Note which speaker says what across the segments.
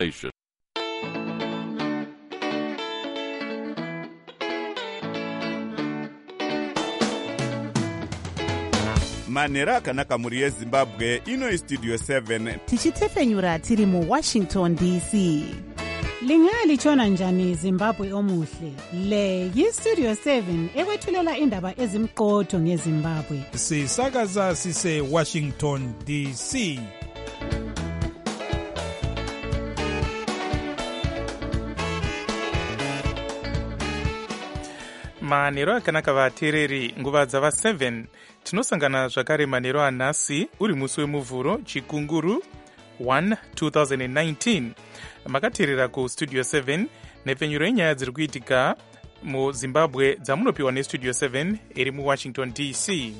Speaker 1: manhero akanaka mhuri yezimbabwe. Ino istudio 7
Speaker 2: tichitefenyura tiri muwashington dc.
Speaker 3: Lingalitshona njani Zimbabwe omuhle? Le yistudio 7 ekwethulela indaba ezimqotho ngeZimbabwe.
Speaker 4: Sisakaza sise Washington DC.
Speaker 5: manhero akanaka vateereri, nguva dzava 7 tinosangana zvakare manhero anhasi uri musi wemuvhuro chikunguru 1 2019. makateerera kustudio 7 nepfenyuro yenyaya dziri kuitika muzimbabwe dzamunopiwa nestudio 7 iri muwashington dc.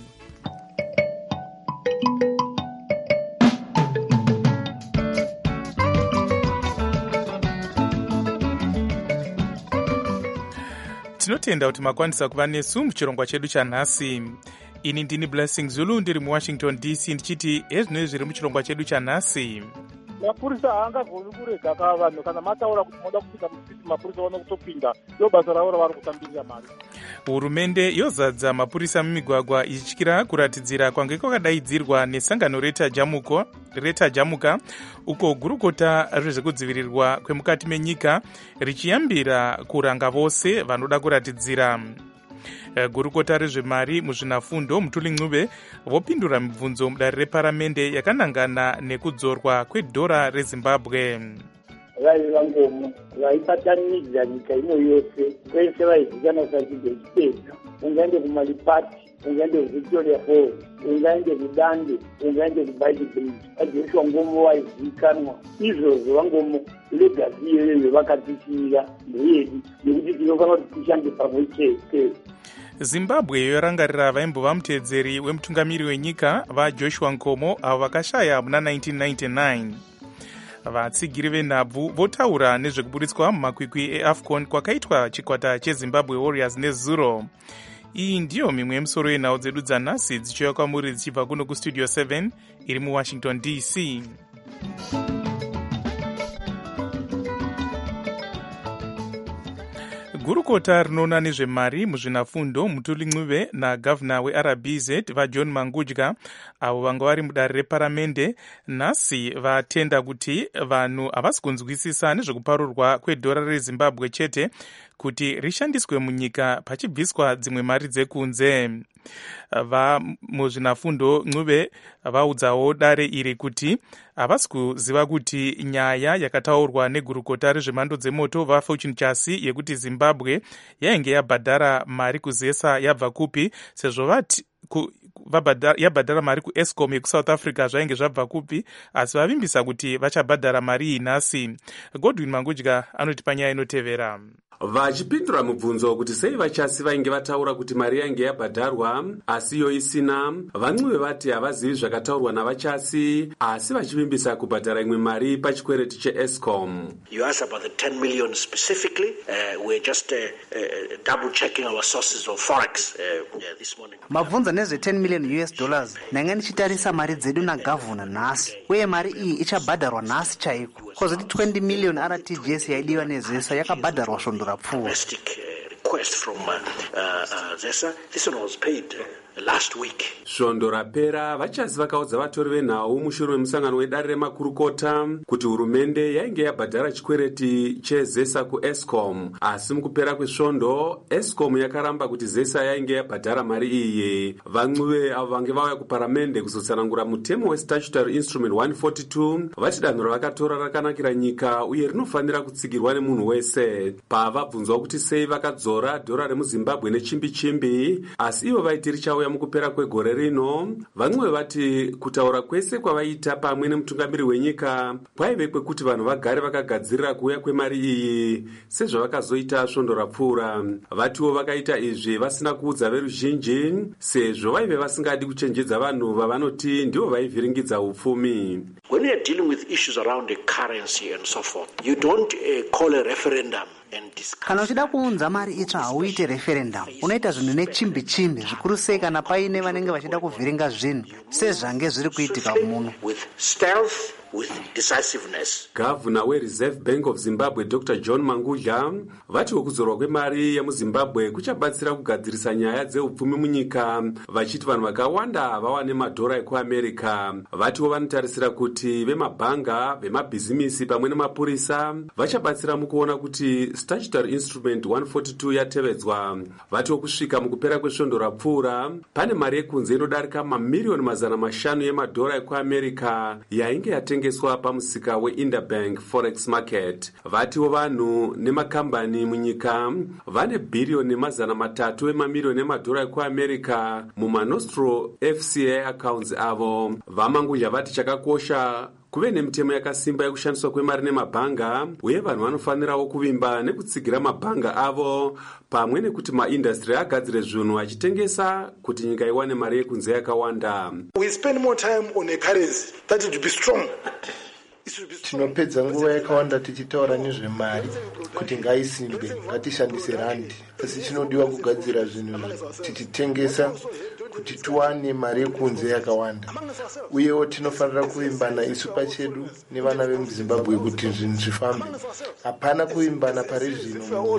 Speaker 5: tinotenda kuti makwanisa kuva nesu muchirongwa chedu chanhasi. ini ndini Blessing Zulu ndiri muwashington dc ndichiti ezvinoi zviri muchirongwa chedu chanhasi.
Speaker 6: mapurisa haangagoni kurega ka vanhu kana mataura kuti moda kupinda musiti mapurisa vano kutopinda. ndo basa ravo ravari kutambirira mari.
Speaker 5: hurumende yozadza mapurisa mumigwagwa ichityira kuratidzira kwange kwakadaidzirwa nesangano reta jamuka uko gurukota rezvekudzivirirwa kwemukati menyika richiyambira kuranga vose vanoda kuratidzira. gurukota rezvemari muzvinafundo Mutuli Ncube vopindura mibvunzo mudare reparamende yakanangana nekudzorwa kwedhora rezimbabwe.
Speaker 7: vaiva ngomo vaipatanidza nyika ino yose kwese vaizikanwa sachidhechipedza, ungaende kumalipati, ungaende kuvictoria falls, ungaende kudande, ungaende kubaiti bridge. vajoshua ngomo vaizikanwa izvozvo. vangomo legasi iyoyo vakatishira ndeyedu nekuti tinofanira kuti tishande pamwe chete.
Speaker 5: zimbabwe yorangarira vaimbova muteedzeri wemutungamiri wenyika vajoshua nkomo avo vakashaya muna 1999. vatsigiri venhabvu votaura nezvekuburitswa mumakwikwi eafcon kwakaitwa chikwata chezimbabwe warriors nezuro. iyi ndiyo mimwe yemusoro yenhau dzedu dzanhasi dzichiuya kwamuri dzichibva kuno kustudio 7 iri muwashington dc. gurukota rinoona nezvemari muzvinafundo Mutuli Ncube nagavhuna weRBZ vaJohn Mangudya avo vanga vari mudare reparamende nhasi vatenda kuti vanhu havasi kunzwisisa nezvekuparurwa kwedhora rezimbabwe chete kuti rishandiswe munyika pachibviswa dzimwe mari dzekunze. muzvinafundo Ncube vaudzawo dare iri kuti havasi kuziva kuti nyaya yakataurwa negurukota rezvemhando dzemoto vaFortune Chasi yekuti zimbabwe yainge yabhadhara mari kuzesa yabva kupi, sezvo vati yabhadhara mari kuEscom yekusouth africa zvainge zvabva kupi, asi vavimbisa kuti vachabhadhara mari iyi nhasi. Godwin Mangudya anoti panyaya inotevera.
Speaker 8: vachipindura mubvunzo kuti sei vachasi vainge vataura kuti mari yainge yabhadharwa asi iyo isina, vaNcube vati havazivi zvakataurwa navachasi asi vachivimbisa kubhadhara imwe mari pachikwereti cheEscom.
Speaker 9: You asked about the 10 million specifically. We're just double checking our sources of forex this morning.
Speaker 10: mabvunza nezve 10 million US dollars ndanga ndichitarisa mari dzedu nagavhuna nhasi, uye mari iyi ichabhadharwa nhasi chaiko, kozoti 20 million RTGS yaidiwa nezesa yakabhadharwa svondo rapfuura.
Speaker 9: Request from ZESA. This one was paid last week.
Speaker 8: svondo rapera vachasi vakaudza vatori venhau mushure wemusangano wedare remakurukota kuti hurumende yainge yabhadhara chikwereti chezesa kuEscom, asi mukupera kwesvondo Escom yakaramba kuti zesa yainge yabhadhara mari iyi. vaNcube avo vange vauya kuparamende kuzotsanangura mutemo westatutory instrument 142 vati danho ravakatora rakanakira nyika uye rinofanira kutsigirwa nemunhu wese. pavabvunzwa kuti sei vakadzora dhora remuzimbabwe nechimbi-chimbi asi ivo vaiti richauya mukupera kwegore rino, vaNcube vati kutaura kwese kwavaita pamwe nemutungamiri wenyika kwaive kwekuti vanhu vagare vakagadzirira kuuya kwemari iyi sezvavakazoita svondo rapfuura. vatiwo vakaita izvi vasina kuudza veruzhinji sezvo vaive vasingadi kuchenjedza vanhu vavanoti ndivo vaivhiringidza upfumi.
Speaker 9: When we are dealing with issues around the currency and so forth, you don't call a referendum.
Speaker 10: kana uchida kuunza mari itsva hauite referendum, unoita zvinhu nechimbi-chimbi, zvikuru sei kana paine vanenge vachida kuvhiringa zvinhu sezvange zviri kuitika muno.
Speaker 9: With stealth with decisiveness.
Speaker 8: Gavana weReserve Bank of Zimbabwe Dr. John Mangudla vatiwo kuzorwa kwemari yemuZimbabwe kuchabatsira kugadzirisa nyaya dzeupfumi munyika, vachiti vanhu vakawanda vawane madhora ekuAmerica. Vatiwo vanotarisira kuti vemabhanga, vemabhizimisi pamwe nemapurisa vachabatsira mukuona kuti statutory instrument 142 yatevedzwa. Vatiwo kusvika mukupera kwesvondo rapfuura pane mari yekunze inodarika mamiliyoni 500 yemadhora ekuAmerica yainge yatengeswa pamusika weInterbank Forex Market. Vatiwo vanhu nemakambani munyika vane bhiriyoni 300 emamiliyoni emadhora ekuAmerica mumaNostro FCA accounts avo. Vamangudla vati chakakosha kuve nemitemo yakasimba yekushandiswa kwemari nemabhanga, uye vanhu vanofanirawo kuvimba nekutsigira mabhanga avo pamwe nekuti maindastry agadzire zvinhu achitengesa kuti nyika iwane mari yekunze yakawanda.
Speaker 11: We spend more time on a currency that it will be strong.
Speaker 12: Tinopedza nguva yakawanda tichitaura nezvemari kuti ngaisimbe, ngatishandise randi, asi chinodiwa kugadzira zvinhu tichitengesa kuti tiwane mari yekunze yakawanda. Uyewo tinofanira kuvimbana isu pachedu nevana vemuZimbabwe kuti zvinhu zvifambe. Hapana kuvimbana pari zvino.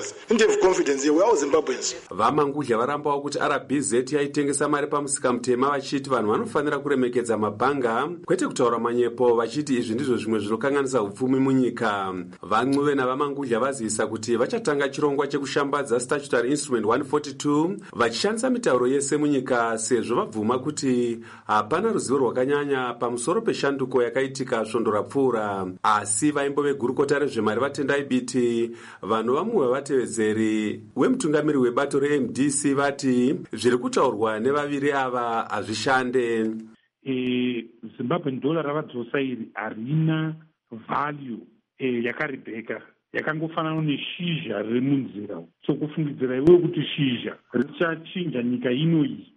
Speaker 8: Vamangudla varambawo kuti RBZ yaitengesa mari pamusika mutema, vachiti vanhu vanofanira kuremekedza mabhanga kwete kutaura manyepo, vachiti izvi ndizvo zvimwe zvinokanganisa upfumi munyika. Van'uve navamangudla vazivisa kuti vachatanga chirongwa chekushambadza statutory instrument 142 vachishandisa mitauro yese munyika, sezvo vabvuma kuti hapana ruzivo rwakanyanya pamusoro peshanduko yakaitika svondo rapfuura. Asi vaimbo vegurukota rezvemari vatendai biti vanhu vamwe vavatevedzeri wemutungamiri webato reMDC vati zviri kutaurwa nevaviri ava hazvishande.
Speaker 13: Zimbabwean dollar ravadzosa iri harina value yakaribheka, yakangofanana neshizha riri munzira. So kufungidzira iwe kuti shizha richachinja nyika inoyi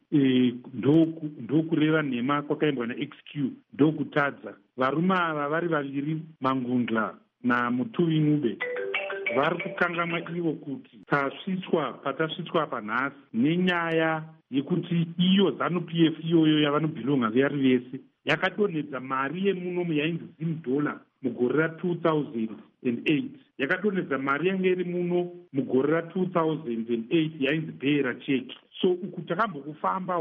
Speaker 13: ndokureva nhema kwakaimbwa naXQ, ndokutadza. Varume ava vari vaviri, Mangudla naMutuvi Ngube, vari kukangamwa ivo kuti patasvitswa panhasi nenyaya yekuti iyo ZANU-PF iyoyo yavanobhilonga vari vese yakadonhedza mari yemuno yainzi $10 mugore ra2008, yakadonhedza mari yange iri muno mugore ra2008 yainzi beira cheki. So uku takambokufamba.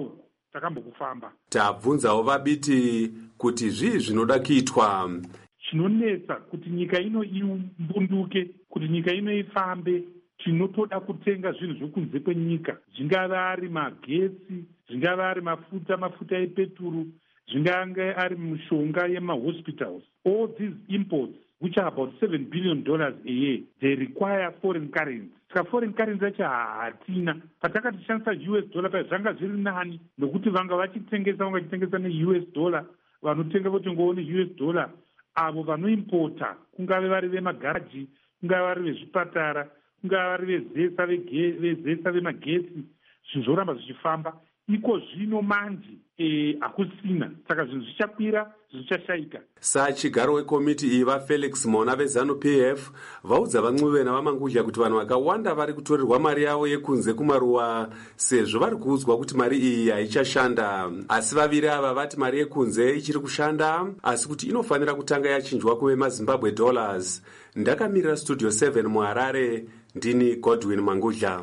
Speaker 8: Tabvunzawo vabiti kuti zvii zvinoda kuitwa.
Speaker 13: Chinonetsa kuti nyika ino imbunduke, kuti nyika ino ifambe, tinotoda kutenga zvinhu zvokunze kwenyika, zvingava ari magetsi, zvingava ari mafuta epeturu, zvingava ari mishonga yemahospitals. All these imports, which are about $7 billion a year, they require foreign currency. Saka foreign currency yacho hatina. Patakati shandisa US dollar pa zvanga zviri nani, nokuti vanga vachitengesa ne-US dollar, vanotenga votongoona US dollar. Avo vanoimpota, kungave vari vemagaraji, kungave vari vezvipatara, kungave vari vezesa vemagetsi, zvinhu zvoramba zvichifamba. Iko zvino manje hakusina, saka zvinhu zvichakwira, zvichashaika.
Speaker 8: Sachigaro wekomiti iyi vaFelix Mona veZANU-PF vaudza van'uve navamangudla kuti vanhu vakawanda vari kutorerwa mari yavo yekunze kumaruwa, sezvo vari kuudzwa kuti mari iyi haichashanda. Asi vaviri ava vati mari yekunze ichiri kushanda, asi kuti inofanira kutanga yachinjwa kuve maZimbabwe dollars. Ndakamirira Studio 7 muHarare, ndini Godwin Mangudla.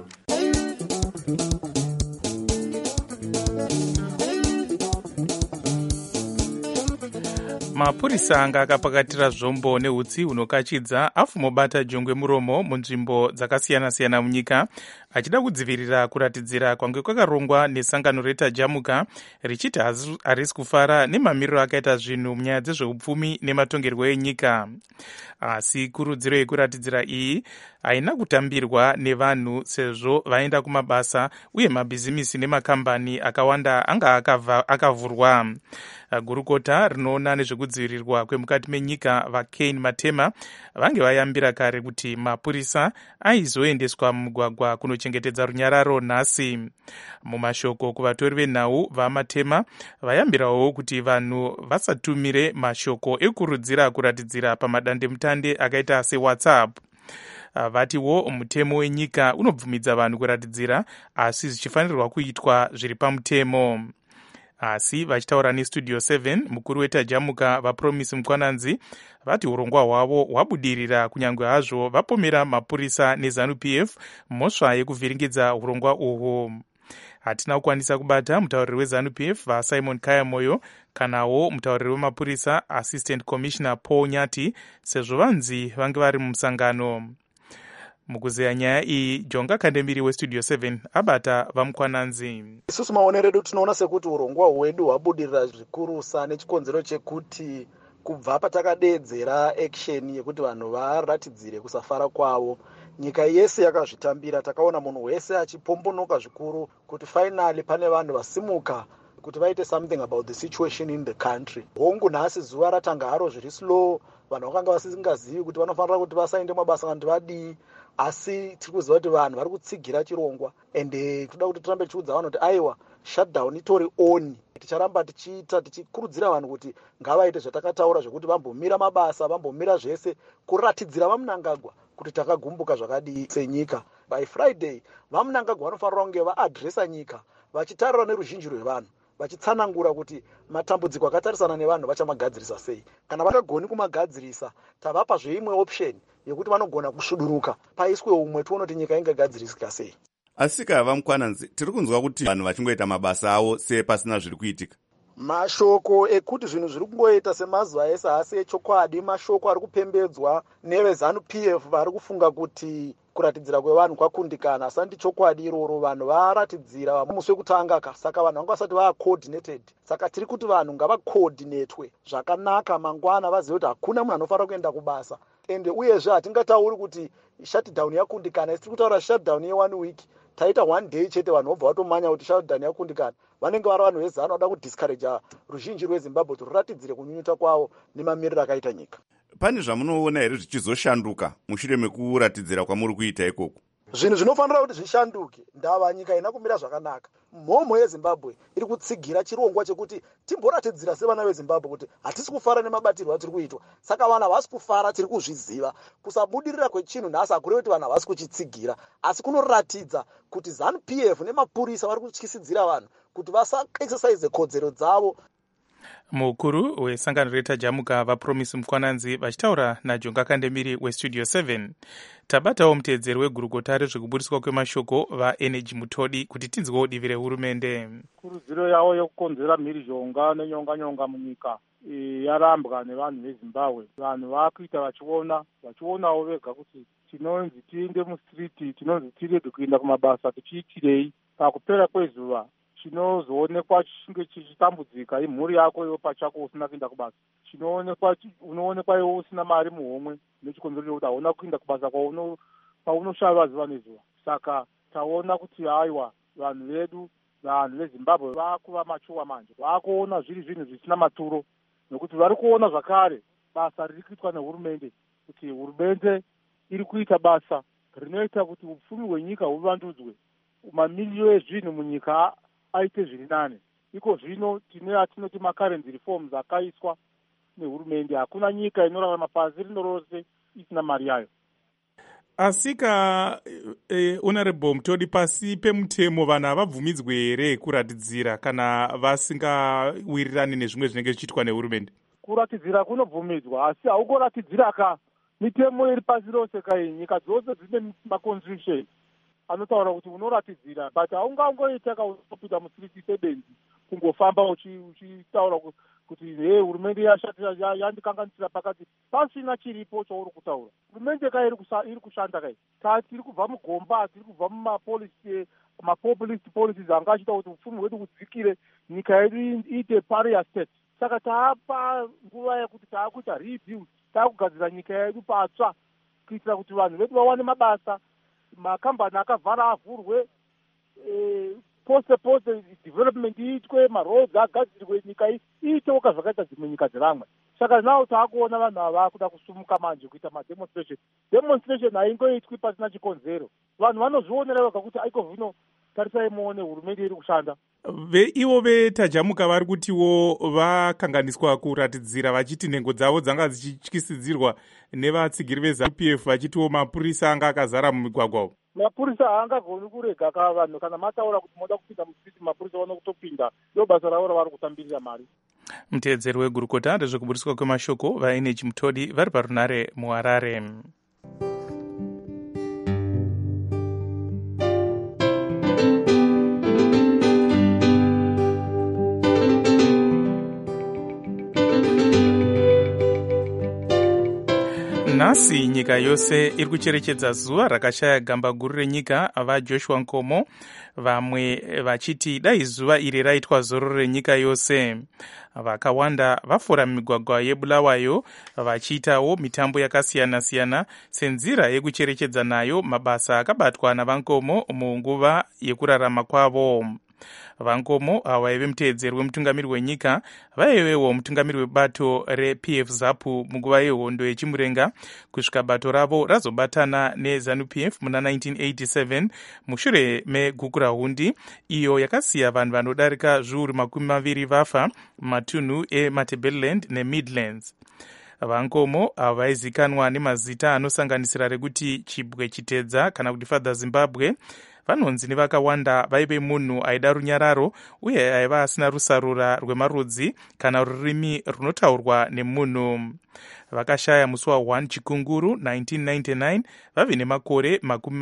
Speaker 5: Mapurisa anga akapakatira zvombo neutsi hunokachidza afumobata jongwe muromo munzvimbo dzakasiyana-siyana munyika, achida kudzivirira kuratidzira kwange kwakarongwa nesangano retajamuka richiti harisi kufara nemamiriro akaita zvinhu munyaya dzezveupfumi nematongerwo enyika. Asi kurudziro yekuratidzira iyi haina kutambirwa nevanhu, sezvo vaenda kumabasa uye mabhizimisi nemakambani akawanda anga akavhurwa. Gurukota rinoona nezvekudzivirirwa kwemukati menyika vaKane Matema vange vayambira kare kuti mapurisa aizoendeswa mumugwagwa kunochengetedza runyararo nhasi. Mumashoko kuvatori venhau vaMatema vayambirawo kuti vanhu vasatumire mashoko ekurudzira kuratidzira pamadandemutande akaita seWhatsApp. Vatiwo mutemo wenyika unobvumidza vanhu kuratidzira, asi zvichifanirwa kuitwa zviri pamutemo. asi vachitaura nestudio 7 mukuru wetajamuka vaPromise Mukwananzi vati urongwa hwavo hwabudirira kunyange hazvo vapomera mapurisa neZANU-PF mhosva yekuvhiringidza urongwa uhwo. Hatina kukwanisa kubata mutauriri weZANU-PF vaSimon Kayamoyo kanawo mutauriri wemapurisa Assistant Commissioner Paul Nyati sezvo vanzi vange vari mumusangano. Mukuzeya nyaya iyi Jonga Kandemiri westudio 7 abata vaMukwananzi.
Speaker 11: Isusu maonero edu tinoona sekuti urongwa hwedu hwabudirira zvikurusa nechikonzero chekuti kubva patakadedzera action yekuti vanhu varatidzire kusafara kwavo, nyika yese yakazvitambira. Takaona munhu wese achipombonoka zvikuru kuti finally pane vanhu vasimuka kuti vaite something about the situation in the country. Hongu nhasi zuva ratanga haro zviri slow, vanhu vakanga vasingazivi kuti vanofanira kuti vasaende mabasa kuti vadii, asi tiri kuziva kuti vanhu vari kutsigira chirongwa ende toda kuti tirambe tichiudza vanhu kuti aiwa shutdown itori on. Ticharamba tichiita tichikurudzira vanhu kuti ngavaite zvatakataura zvekuti vambomira mabasa, vambomira zvese kuratidzira vaMunangagwa kuti takagumbuka zvakadii senyika. By Friday vaMunangagwa vanofanira kunge vaadresa nyika vachitarira neruzhinji rwevanhu, vachitsanangura kuti matambudziko akatarisana nevanhu vachamagadzirisa sei. Kana vakagoni kumagadzirisa, tavapa zveimwe option yekuti vanogona kusvuduruka paiswe umwe tione kuti nyika ingagadzirisika sei.
Speaker 1: Asika vaMukwananzi, tiri kunzwa kuti vanhu vachingoita mabasa avo sepasina zviri kuitika.
Speaker 11: Mashoko ekuti zvinhu zviri kungoita semazuva ese asi echokwadi, mashoko ari kupembedzwa neveZANU-PF vari kufunga kuti kuratidzira kwevanhu kwakundikana. Asandi chokwadi iroro, vanhu varatidzira musi wekutanga saka vanhu vanga vasati vaacoordinated. Saka tiri kuti vanhu ngavacoordinatwe zvakanaka mangwana, vazive kuti hakuna munhu anofanira kuenda kubasa. Ende uyezve hatingatauri kuti shutdown yakundikana, tiri kutaura shutdown ye1 week. Taita 1 day chete vanhu vobva vatomanya kuti shutdown yakundikana. Vanenge vari vanhu vezano vanoda kudiscourage ruzhinji rweZimbabwe kuti ruratidzire kunyunyuta kwavo nemamiriro akaita nyika.
Speaker 1: Pane zvamunoona here zvichizoshanduka mushure mekuratidzira kwamuri kuita ikoko?
Speaker 11: Zvinhu zvinofanira kuti zvishanduke. Ndava nyika ina kumira zvakanaka. Mhomho yeZimbabwe iri kutsigira chirongwa chekuti timboratidzira sevana veZimbabwe kuti hatisi kufara nemabatirwo atiri kuitwa. Saka vanhu havasi kufara, tiri kuzviziva. Kusabudirira kwechinhu nhasi hakureva kuti vanhu havasi kuchitsigira, asi kunoratidza kuti ZANU-PF nemapurisa vari kutyisidzira vanhu kuti vasa-exercise kodzero dzavo.
Speaker 5: Mukuru wesangano retajamuka vaPromise Mukwananzi vachitaura naJonga Kandemiri westudio 7. Tabatawo muteedzeri wegurukota rezvekubudiswa kwemashoko vaEnergy Mutodi kuti tinzwewo divi rehurumende.
Speaker 6: Kurudziro yavo yokukonzera mhirizhonga nenyonga munyika yarambwa nevanhu veZimbabwe. Vanhu vakuita vachionawo vega kuti tinonzi tiende mustriti, tinonzi tirege kuenda kumabasa, tichiitirei. Pakupera kwezuva chinozoonekwa chinge chichitambudzika imhuri yako iwe pachako usina kuenda kubasa. Unoonekwa iwe usina mari muhomwe nechikonzero chekuti hauna kuenda kubasa kwaunoshava zuva nezuva. Saka taona kuti haiwa vanhu vedu, vanhu veZimbabwe vakuva machuwa manje, vakuona zviri zvinhu zvisina maturo, nekuti vari kuona zvakare basa riri kuitwa nehurumende, kuti hurumende iri kuita basa rinoita kuti upfumi hwenyika huvandudzwe, mamiliyoni ezvinhu munyika aite zviri nane. Iko zvino tine atinoti macurrency reforms akaiswa nehurumende. Hakuna nyika inorarama pasi rino rose isina mari yayo.
Speaker 5: Asika Honorable Mutodi, pasi pemutemo vanhu havabvumidzwe here kuratidzira kana vasingawirirani nezvimwe zvinenge zvichiitwa nehurumende?
Speaker 6: Kuratidzira kunobvumidzwa, asi haukoratidzira ka mitemo iri pasi rose kai. Nyika dzose dzine maconstitution anotaura kuti unoratidzira, but haungangoita kaunopinda mustriti sebenzi kungofamba uchitaura kuti hurumende yashatira yandikanganisira pakati pasina chiripo chauri kutaura. Hurumende kai iri kushanda kai. Tiri kubva mugomba, tiri kubva mapopulist policies anga achiita kuti upfumi hwedu hudzikire, nyika yedu iite pariah state. Saka taapa nguva yekuti taakuita rebuild, taakugadzira nyika yedu patsva kuitira kuti vanhu vedu vawane mabasa, makambani akavhara avhurwe, poste development iitwe, maroads agadzirwe, nyika iitewo zvakaita dzimwe nyika dzevamwe. Saka nawo taakuona vanhu ava kuda kusumuka manje kuita demonstration haingoitwi pasina chikonzero. Vanhu vanozvionera vega kuti aiko zvino tarisai muone hurumende iri kushanda.
Speaker 5: Ivo vetajamuka vari kutiwo vakanganiswa kuratidzira vachiti nhengo dzavo dzanga dzichityisidzirwa nevatsigiri veZANU-PF vachitiwo mapurisa anga akazara mumigwagwa.
Speaker 6: mapurisa haangagoni kurega ka vanhu kana mataura kuti moda kupinda musiti mapurisa vanokutopinda. Ndo basa ravo ravari kutambirira mari.
Speaker 5: Mutedzeri wegurukota rezvekuburiswa kwemashoko vaeneji mutodi vari parunare muharare. Nhasi nyika yose iri kucherechedza zuva rakashaya gamba guru renyika vaJoshua Nkomo, vamwe vachiti dai zuva iri raitwa zororo renyika yose. Vakawanda vafora migwagwa yeBulawayo vachiitawo mitambo yakasiyana-siyana senzira yekucherechedza nayo mabasa akabatwa navankomo munguva yekurarama kwavo. Vankomo vaive mutedzeri wemutungamiri wenyika, vaivewo mutungamiri webato rePF ZAPU munguva yehondo yechimurenga, kusvika bato ravo razobatana neZANU-PF muna 1987 mushure megukurahundi iyo yakasiya vanhu vanodarika zviuru 20 vafa mumatunhu eMatabeleland neMidlands. Vankomo vaizikanwa nemazita anosanganisira rekuti Chibwe Chitedza kana kuti Father Zimbabwe. Vanonzi nevakawanda vaive munhu aida runyararo uye aiva asina rusarura rwemarudzi kana rurimi runotaurwa nemunhu. Vakashaya musi wa1 Chikunguru 1999 vave nemakore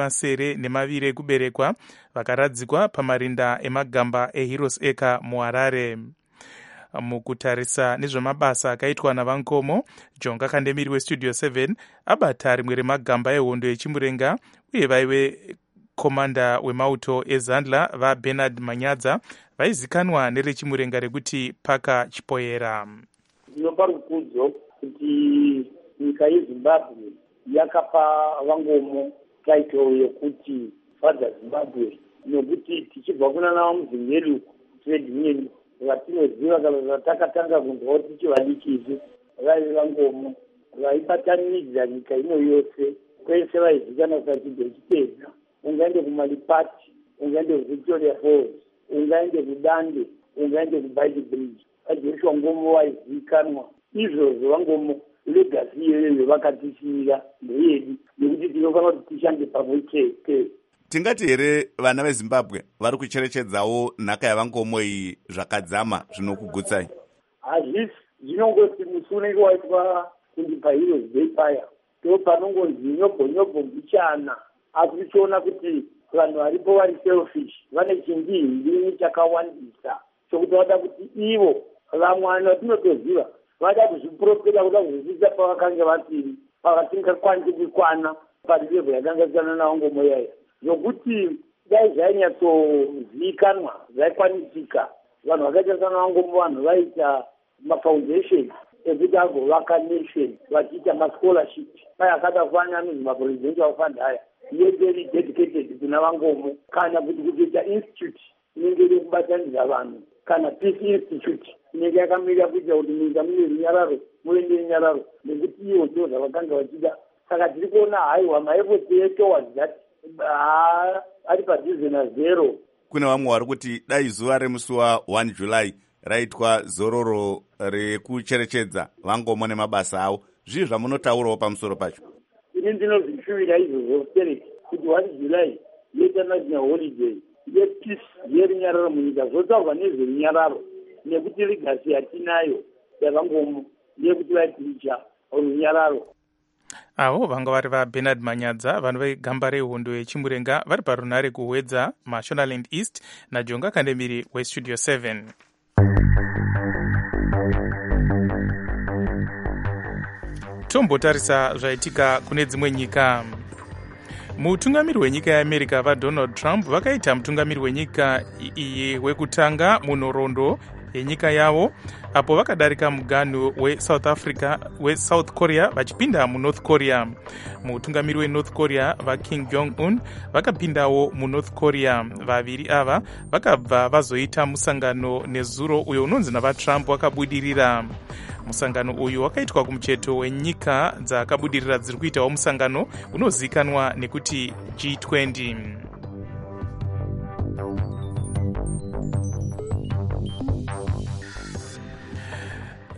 Speaker 5: 72 ekuberekwa, vakaradzikwa pamarinda emagamba eHeroes Acre muHarare. Mukutarisa nezvemabasa akaitwa navankomo, Jonga Kandemiri weStudio 7 abata rimwe remagamba ehondo yechimurenga uye vaive komanda wemauto eZandla vaBernard Manyadza vaizikanwa nerechimurenga rekuti Paka Chipoyera.
Speaker 7: Ndinopa rukudzo kuti nyika yeZimbabwe yakapa vangomo title yekuti Father Zimbabwe, nekuti tichibva kuna vaMuzimhelu trade union vatinoziva kana vatakatanga kunzwa kuti tichivadikisi vaive vangomo vaibatanidza nyika ino yose, kwese vaizikanwa sachibve chipedza. Ungaende kuMalipati, ungaende kuVictoria Falls, ungaende kuDande, ungaende kuBaiti Bridge. vaJoshua Nkomo vaizikanwa. Izvozvo vangomo legacy iyoyo vakatisiyira ndeyedu, nekuti tinofanira kuti tishande pamwe chete.
Speaker 1: Tingati here vana veZimbabwe vari kucherechedzawo nhaka yavangomo iyi zvakadzama zvinokugutsai?
Speaker 7: Hazvisi, zvinongoti musi unenge waitwa kundipa Heroes Day paya, ndo panongonzi nyobho mbichana. Asi tichiona kuti vanhu varipo vari selfish, vane chindihindini chakawandisa chokuti vada kuti ivo vamwe vanhu vatinotoziva vada kuzviprofita, kuda kuzvizisa pavakanga vasiri, pavatingakwanisi kukwana parilevo yakanga isana navangomo yaya, nokuti dai zvainyatsozivikanwa zvaikwanisika. Vanhu vakaita sana vangomo, vanhu vaita mafoundation ekuti agovaka nation, vachiita mascholarship. Paya akada kufanya anonzi mapresidential fund haya yeveri dedicated kuna vangomo, kana kuti kutoita institute inenge iri kubatanidza vanhu, kana peace institute inenge yakamirira kuita kuti munyika mune runyararo, muende runyararo, nekuti ivo ndo zvavakanga vachida. Saka tiri kuona haiwa maefoti etowards that ari padhuze nazero.
Speaker 1: Kuna vamwe vari kuti dai zuva remusi wa1 July raitwa zororo rekucherechedza vangomo nemabasa avo. Zvii zvamunotaurawo pamusoro pacho?
Speaker 7: Ini ndinozvishuvira izvozvo stereki kuti 1 July yeInternational holiday yepeace yerunyararo munyika, zvotaurwa nezverunyararo, nekuti legacy yatinayo yavangomo ndeyekuti vaiticha runyararo.
Speaker 5: Avo vanga vari vaBernard Manyadza, vanhu vegamba rehondo yechimurenga vari parunare kuhwedza Mashonaland East, naJonga Kandemiri weStudio 7. Tombotarisa zvaitika kune dzimwe nyika. Mutungamiri wenyika yeAmerica vaDonald Trump vakaita mutungamiri wenyika iyi wekutanga munhoroondo yenyika yavo, apo vakadarika muganhu weSouth Korea vachipinda muNorth Korea. Mutungamiri weNorth Korea vaKim Jong-un vakapindawo muNorth Korea. Vaviri ava vakabva vazoita musangano nezuro uyo unonzi navaTrump wakabudirira. Musangano uyu wakaitwa kumucheto wenyika dzakabudirira dziri kuitawo musangano unozikanwa nekuti G20.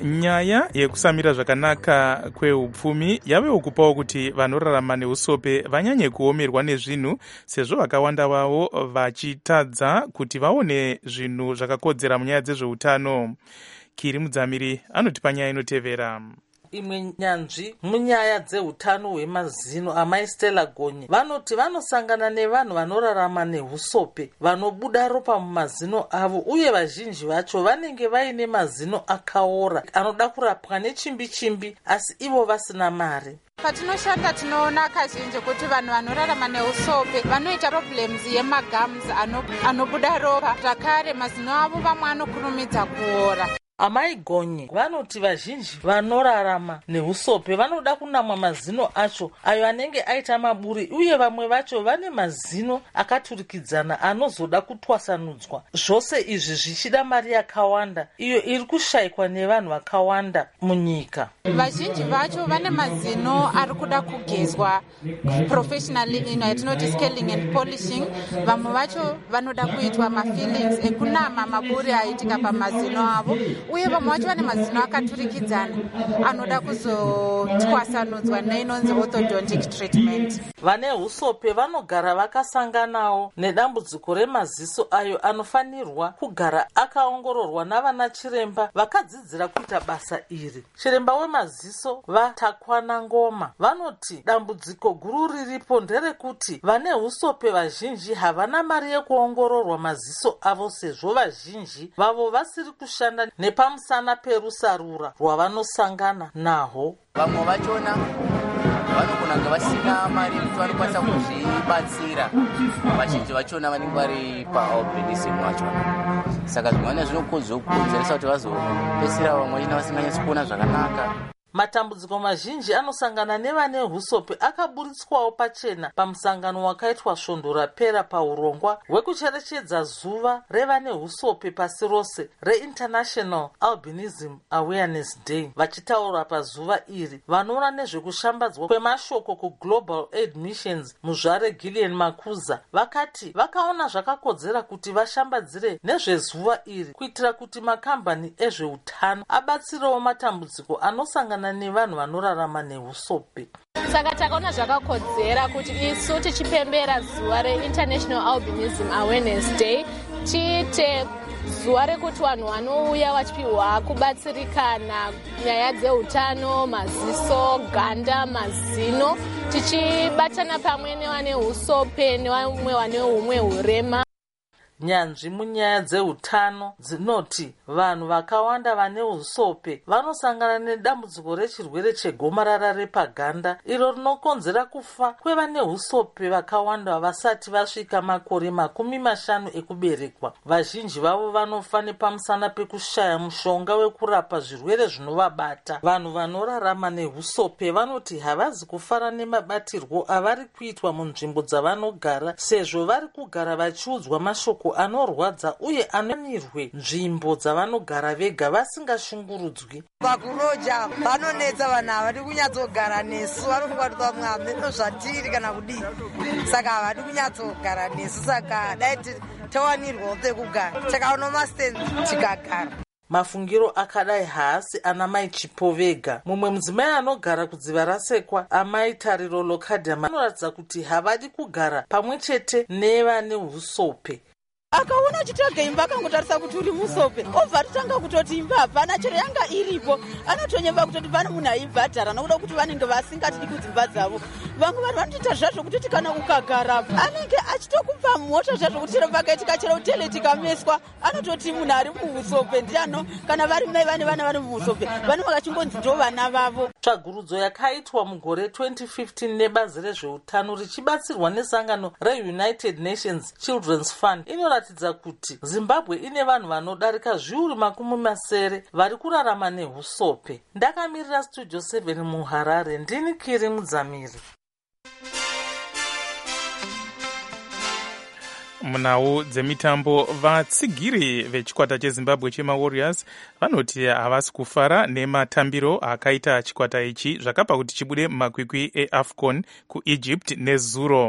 Speaker 5: Nyaya yekusamira zvakanaka kweupfumi yavewo kupawo kuti vanorarama neusope vanyanye kuomerwa nezvinhu, sezvo vakawanda vavo vachitadza kuti vaone zvinhu zvakakodzera munyaya dzezveutano. Kiri Mudzamiri anotipa nyaya inotevera.
Speaker 14: Imwe nyanzvi munyaya dzeutano hwemazino, amai Stella Gonye, vanoti vanosangana nevanhu vanorarama neusope vanobuda ropa mumazino avo, uye vazhinji vacho vanenge vaine mazino akaora anoda kurapwa nechimbi-chimbi, asi ivo vasina mari.
Speaker 15: Patinoshanda tinoona kazhinji kuti vanhu vanorarama neusope vanoita problems yemagums anobuda ropa, zvakare mazino avo vamwe anokurumidza kuora.
Speaker 14: Amai Gonye vanoti vazhinji vanorarama neusope vanoda kunamwa mazino acho ayo anenge aita maburi, uye vamwe vacho vane mazino akaturikidzana anozoda kutwasanudzwa. Zvose izvi zvichida mari yakawanda iyo iri kushayikwa nevanhu vakawanda munyika.
Speaker 15: Vazhinji vacho vane mazino ari kuda kugezwa professionally, ino yatinoti scaling and polishing. Vamwe vacho vanoda kuitwa mafillings ekunama maburi aitika pamazino avo, uye vamwe vacho vane mazino akaturikidzana anoda kuzotwasanudzwa neinonzi orthodontic treatment.
Speaker 14: Vane usope vanogara vakasanganawo nedambudziko remaziso ayo anofanirwa kugara akaongororwa navana chiremba vakadzidzira kuita basa iri. Chiremba wemaziso vatakwana Ngoma vanoti dambudziko guru riripo nderekuti vane usope vazhinji havana mari yekuongororwa maziso avo, sezvo vazhinji vavo vasiri kushanda nepamusana perusarura rwavanosangana nahwo.
Speaker 16: Vamwe vachona vanogona kunge vasina mari yekuti vanokwanisa kuzvibatsira, vazhinji vachona vanenge vari paalbinism vachona, saka zvimwe zvinokonzeresa kuti vazopedzisira vamwe vachina vasinganyatsi kuona zvakanaka.
Speaker 14: Matambudziko mazhinji anosangana nevane usope akaburitswawo pachena pamusangano wakaitwa svondo rapera paurongwa hwekucherechedza zuva revane usope pasi rose reInternational Albinism Awareness Day. Vachitaura pazuva iri, vanoona nezvekushambadzwa kwemashoko kuGlobal Aid Missions muzvare Gillian Makuza vakati vakaona zvakakodzera kuti vashambadzire nezvezuva iri kuitira kuti makambani ezveutano abatsirewo matambudziko anosangana nevanhu vanorarama neusope.
Speaker 17: Saka takaona zvakakodzera kuti isu tichipembera zuva reInternational Albinism Awareness Day tiite zuva rekuti vanhu vanouya vachipiwa kubatsirikana nyaya dzeutano, maziso, ganda, mazino, tichibatana pamwe nevane usope nevamwe vane umwe hurema.
Speaker 14: Nyanzvi munyaya dzeutano dzinoti vanhu vakawanda vane usope vanosangana nedambudziko rechirwere chegomarara repaganda, iro rinokonzera kufa kwevane usope vakawanda vasati vasvika makore 50 ekuberekwa. Vazhinji vavo vanofa nepamusana pekushaya mushonga wekurapa zvirwere zvinovabata. Vanhu vanorarama neusope vanoti havazi kufara nemabatirwo avari kuitwa munzvimbo dzavanogara, sezvo vari kugara vachiudzwa mashoko anorwadza uye anonirwe nzvimbo dzavanogara vega vasingashungurudzwi.
Speaker 18: Vakuroja vanonetsa vanhu havadi kunyatsogara nesu, vanofunga kuti vamwe hameno zvatiri kana kudii, saka havadi kunyatsogara nesu, saka dai tawanirwawo pekugara takaona mastendi tikagara.
Speaker 14: Mafungiro akadai haasi ana mai Chipo vega. Mumwe mudzimai anogara kudziva rasekwa, amai Tariro Lokadhama, anoratidza kuti havadi kugara pamwe chete nevane usope.
Speaker 19: Akaona uchitoga imba akangotarisa kuti uri musope, obva atotanga kutoti imba hapana, chero yanga iripo anotonyemba kutoti pane munhu aibhadhara nokuda kuti vanenge vasingatidi kudzimba dzavo. Vamwe vanhu vanotoita zvazvo kutoti kana ukagara anenge achitokupa mhosva zvazvo kuti chero pakaitika chero utele tikameswa anototi munhu ari muusope ndiano, kana vari mai vane vana vari muusope vanenge vachingonzi ndo vana vavo.
Speaker 14: Tsvagurudzo yakaitwa mugore 2015 nebazi rezveutano richibatsirwa nesangano reUnited Nations Children's Fund inoratidza kuti Zimbabwe ine vanhu vanodarika zviuru 70 vari kurarama neusope. Ndakamirira Studio 7 muHarare, ndini Kiri Mudzamiri.
Speaker 5: Munhau dzemitambo, vatsigiri vechikwata cheZimbabwe chemaWarriors vanoti havasi kufara nematambiro akaita chikwata ichi zvakapa kuti chibude mumakwikwi eAFCON kuEgypt nezuro.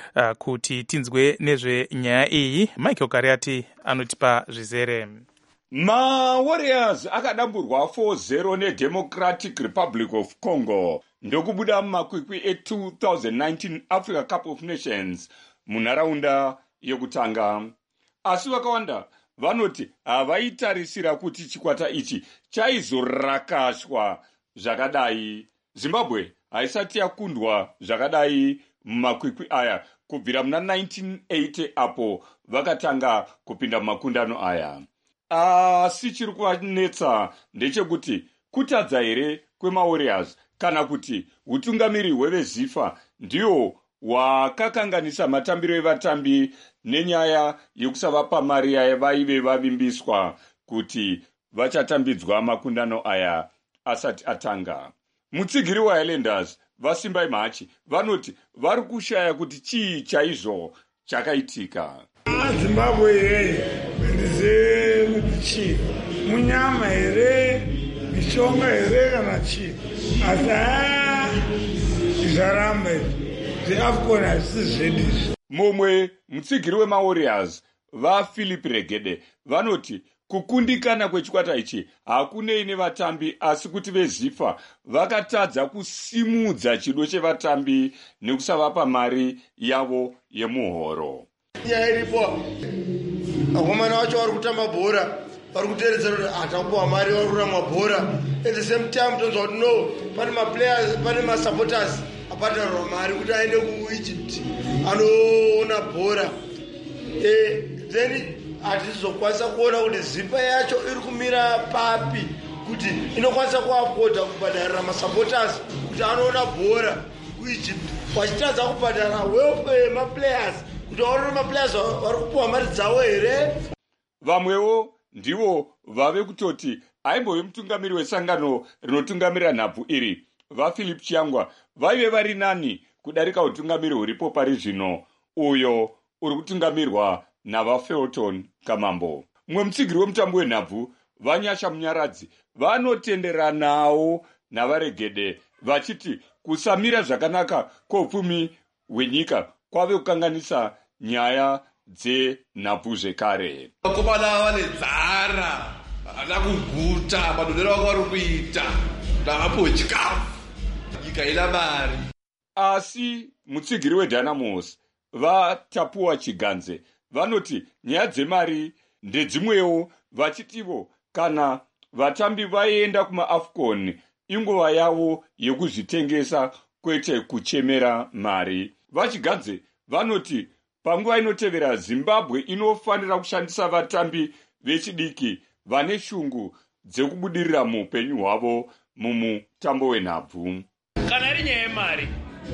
Speaker 5: Kuti tinzwe nezvenyaya iyi, Michael Kariati anotipa zvizere.
Speaker 20: mawarriors akadamburwa 4-0 nedemocratic republic of congo ndokubuda mumakwikwi e2019 africa cup of nations munharaunda yekutanga. Asi vakawanda vanoti havaitarisira kuti chikwata ichi chaizorakashwa zvakadai. Zimbabwe haisati yakundwa zvakadai mumakwikwi aya kubvira muna 1980 apo vakatanga kupinda mumakundano aya. Asi chiri kuvanetsa ndechekuti kutadza here kwemawarriors kana kuti utungamiri hwevezifa ndiyo hwakakanganisa matambiro evatambi nenyaya yekusavapa mari yavaive vavimbiswa kuti vachatambidzwa makundano aya asati atanga. Mutsigiri waHighlanders vasimbai Machi vanoti vari kushaya kuti chii chaizvo chakaitika.
Speaker 21: Zimbabwe here ndize kuti chii munyama here mishonga here kana chii asi zvaramba zveAFCON hazisi zvedizvi.
Speaker 20: Mumwe mutsigiri wemawarriors vaPhilip Regede vanoti kukundikana kwechikwata ichi hakunei nevatambi asi kuti vezifa vakatadza kusimudza chido chevatambi nekusavapa mari yavo yemuhoro.
Speaker 12: Nyaya iripo vakomana vacho vari kutamba bhora vari kuteeredzera kuti atakupiwa mari vari kuramba bhora. At the same time tonzwa kuti no pane maplayers pane masupporters abhadharirwa mari kuti aende kuEgypt anoona bhora. Then hatizokwanisa kuona kuti zipa yacho iri kumira papi kuti inokwanisa kuafoda kubhadharira masupporters kuti anoona bhora kuEgypt vachitadza kubhadhara welfare yemaplayers kuti vaone maplayers vari kupiwa mari dzavo here.
Speaker 20: Vamwewo ndivo vave kutoti aimbove mutungamiri wesangano rinotungamira nhabvu iri vaPhilip Chiangwa vaive vari nani kudarika utungamiri huripo pari zvino uyo uri kutungamirwa navaFelton Kamambo. Mumwe mutsigiri wemutambo wenhabvu vaNyasha Munyaradzi vanotenderanawo navaRegede vachiti kusamira zvakanaka kweupfumi hwenyika kwave kukanganisa nyaya dzenhabvu zvekare.
Speaker 22: Vakomana vane dzara havana kuguta madonero vako vari kuita kuti havapiwe chikafu nyika ina mari.
Speaker 20: Asi mutsigiri weDynamos vaTapuwa Chiganze vanoti nyaya dzemari ndedzimwewo vachitivo kana vatambi vaenda kumaAFCON inguva yavo yekuzvitengesa kwete kuchemera mari. VaChiganze vanoti panguva inotevera Zimbabwe inofanira kushandisa vatambi vechidiki vane shungu dzekubudirira muupenyu hwavo mumutambo wenhabvu.
Speaker 23: Kana iri nyaya yemari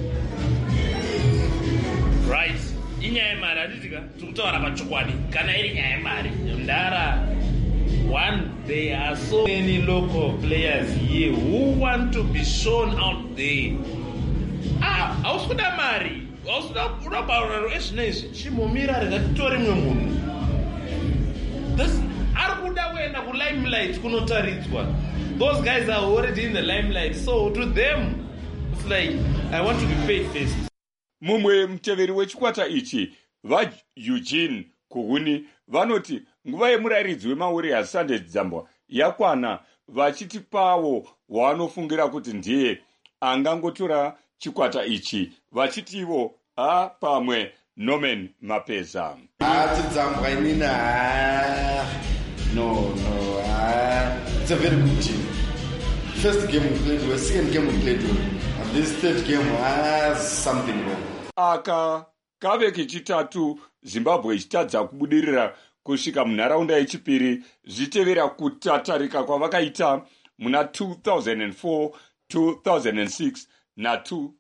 Speaker 23: right inyaya yemari hatitika tikutaura pachokwadi kana iri nyaya yemari ndara one there are so many local players here who want to be shown out there. Hausi kuda mari unobauraro ezvinezvi chimomira rekatori mwe munhu ari kuda kuenda kulimelight kunotaridzwa. Those guys are already in the limelight, so to them it's like I want to be paid first.
Speaker 20: Mumwe muteveri wechikwata ichi vaEugene Kuhuni vanoti nguva yemurayiridzi wemawarriors Sunday Dzambwa yakwana vachiti pavo wanofungira kuti ndiye angangotora chikwata ichi vachitivo pamwe Norman Mapeza.
Speaker 22: Dzambwa inina no it's a very good team. First game we played well, second game we played well, and this third game has something wrong.
Speaker 20: Aka kave kechitatu Zimbabwe ichitadza kubudirira kusvika munharaunda yechipiri zvitevera kutatarika kwavakaita muna 2004, 2006 na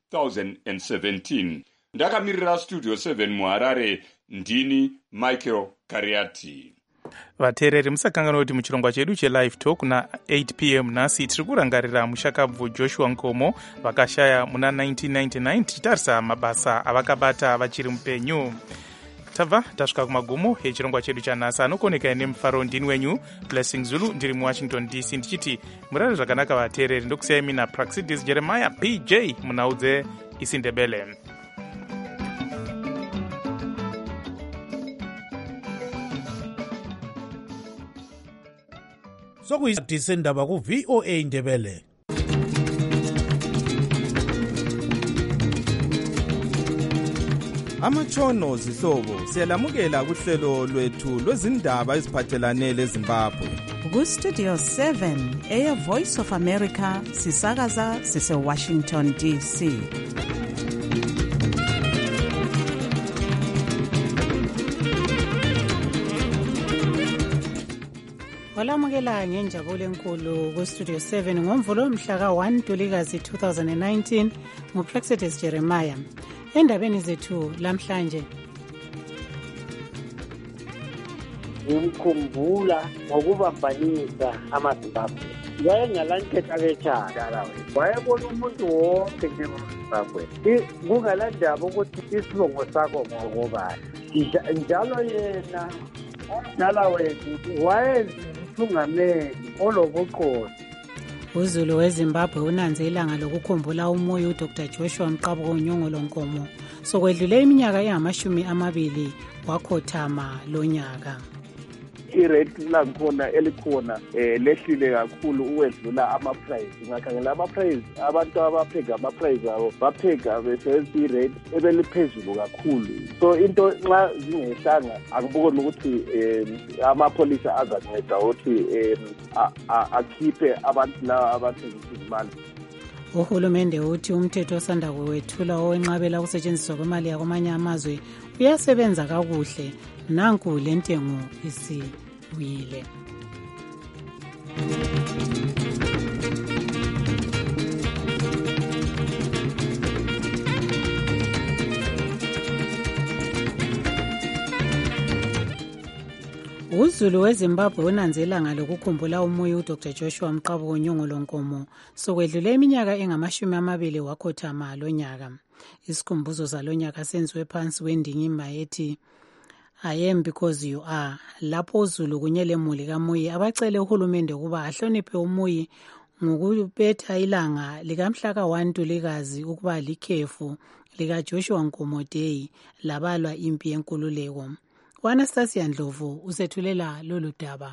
Speaker 20: 2017. Ndakamirira Studio 7 muHarare, ndini Michael Kariati.
Speaker 5: Vateereri musakanganwa kuti muchirongwa chedu chelive talk na 8 p.m. nhasi tiri kurangarira mushakabvu Joshua Nkomo vakashaya muna 1999 tichitarisa mabasa avakabata vachiri mupenyu. Tabva tasvika kumagumo echirongwa chedu chanhasi. Anokoneka nemufaro ndini wenyu Blessing Zulu ndiri muWashington DC ndichiti murare zvakanaka vateereri. Ndokusiyai mina Praxidis Jeremiah PJ munhau dzeIsindebele.
Speaker 2: sokuyidise indaba ku-VOA Indebele.
Speaker 3: Amatshono zihlobo siyalamukela kuhlelo lwethu lwezindaba eziphathelane leZimbabwe.
Speaker 4: Ku-Studio 7 Air Voice of America sisakaza sise-Washington DC. Olamukela ngenjabulo enkulu ku-Studio 7 ngomvulo omhla ka-1 Ntulikazi 2019 nguPlexides Jeremiah. Endabeni zethu lamhlanje
Speaker 7: ngimkhumbula ngokubambanisa amaZimbabwe. Wayengalanthethaketshana wayebona umuntu wonke njengoZimbabwe. Kungalandaba ukuthi isibongo sakho ngokobani. Njalo yena umdala wethu wayenguthungameli olobuqotho.
Speaker 4: uZulu weZimbabwe unanze ilanga lokukhumbula umoya uDr Joshua Mqabuko Nyongolo Nkomo sokwedlule iminyaka engamashumi 20 wakhothama lo nyaka.
Speaker 6: irate lakhona elikhona lehlile kakhulu ukwedlula ama-prize. Ngakhangela ama-prize, abantu abapheka ama-prize abo bapheka besebenzisa irate ebeliphezulu kakhulu. So into nxa zingehlanga akuboni ukuthi amapholisa azanceda ukuthi akhiphe abantu laba abathengisa izimali.
Speaker 4: Uhulumende uthi umthetho osanda kuwethula owenqabela ukusetshenziswa kwemali yakwamanye amazwe uyasebenza kakuhle. Nanku lentengo isibuyile. uZulu weZimbabwe unanze ilanga lokukhumbula umoya uDr Joshua Mqabuko Nyongolo Nkomo sokwedlule iminyaka engamashumi 20 wakhothama lo nyaka. Isikhumbuzo salonyaka senziwe phansi kwendingima ethi I am because you are. Lapho uZulu kunye lemuli kaMoyi abacele uhulumende ukuba ahloniphe uMoyi ngokubetha ilanga likamhla ka-1 Ntulikazi ukuba likhefu lika Joshua Nkomo Day labalwa impi yenkululeko. Anastasia Ndlovu usethulela lolu daba.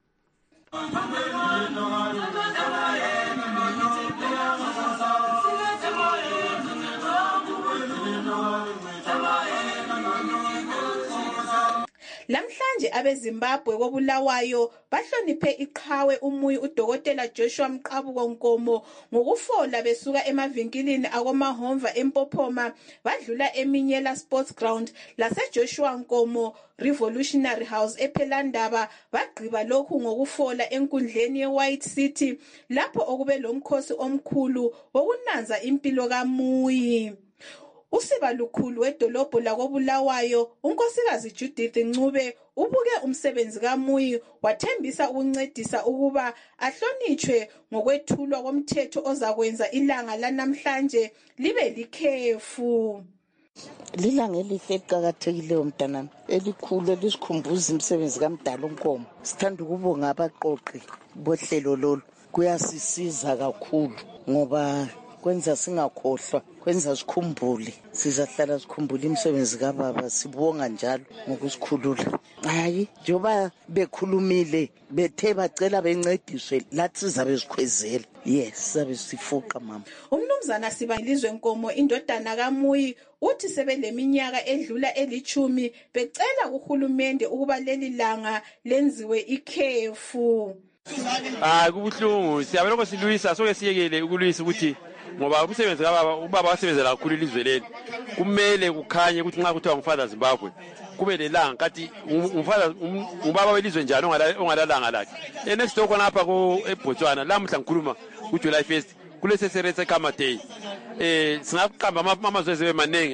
Speaker 24: Lamhlanje abeZimbabwe kobulawayo bahloniphe iqhawe umuyi uDokotela Joshua Mqabuko Nkomo ngokufola besuka emavinkilini akomahomva eMpophoma badlula eMinyela Sports Ground laseJoshua Nkomo Revolutionary House ePhelandaba bagqiba lokhu ngokufola enkundleni yeWhite City lapho okube lomkhosi omkhulu wokunanza impilo kaMuyi. Usiba lukhulu wedolobho lakobulawayo unkosikazi Judith Ncube ubuke umsebenzi kaMuyi wathembisa ukuncedisa ukuba ahlonitshwe ngokwethulwa komthetho ozakwenza ilanga lanamhlanje libe likhefu.
Speaker 25: Lilanga elihle eliqakathekileyo mntanami elikhulu elisikhumbuza imisebenzi kaMdala uNkomo. Sithanda ukubonga abaqoqi bohlelo lolu kuyasisiza kakhulu ngoba kwenza singakhohlwa, kwenza sikhumbule, sizahlala sikhumbule imisebenzi kababa, sibonga njalo ngokusikhulula. Hayi, njoba bekhulumile bethe bacela bencediswe lathi sizabe sikhwezela. Yes, sizabe sifuqa mama.
Speaker 24: Umnumzana Sibangelizwe Nkomo indodana kaMuyi uthi sebeleminyaka edlula 10 becela kuhulumende ukuba leli langa lenziwe ikhefu.
Speaker 26: Kubuhlungu siyabeloko silwisa soke siyekele ukulwisa ukuthi ngoba umsebenzi kababa ubaba wasebenzela kakhulu ilizwe leli kumele kukhanye ukuthi nxa kuthiwa nguFather Zimbabwe kube lelanga kathi ubaba welizwe njani ongalalanga lakhe. Next talk lapha eBotswana lamhla ngikhuluma kuJuly 1st kuleseseretse Kama Day. Singaqamba amazwe ezebe manengi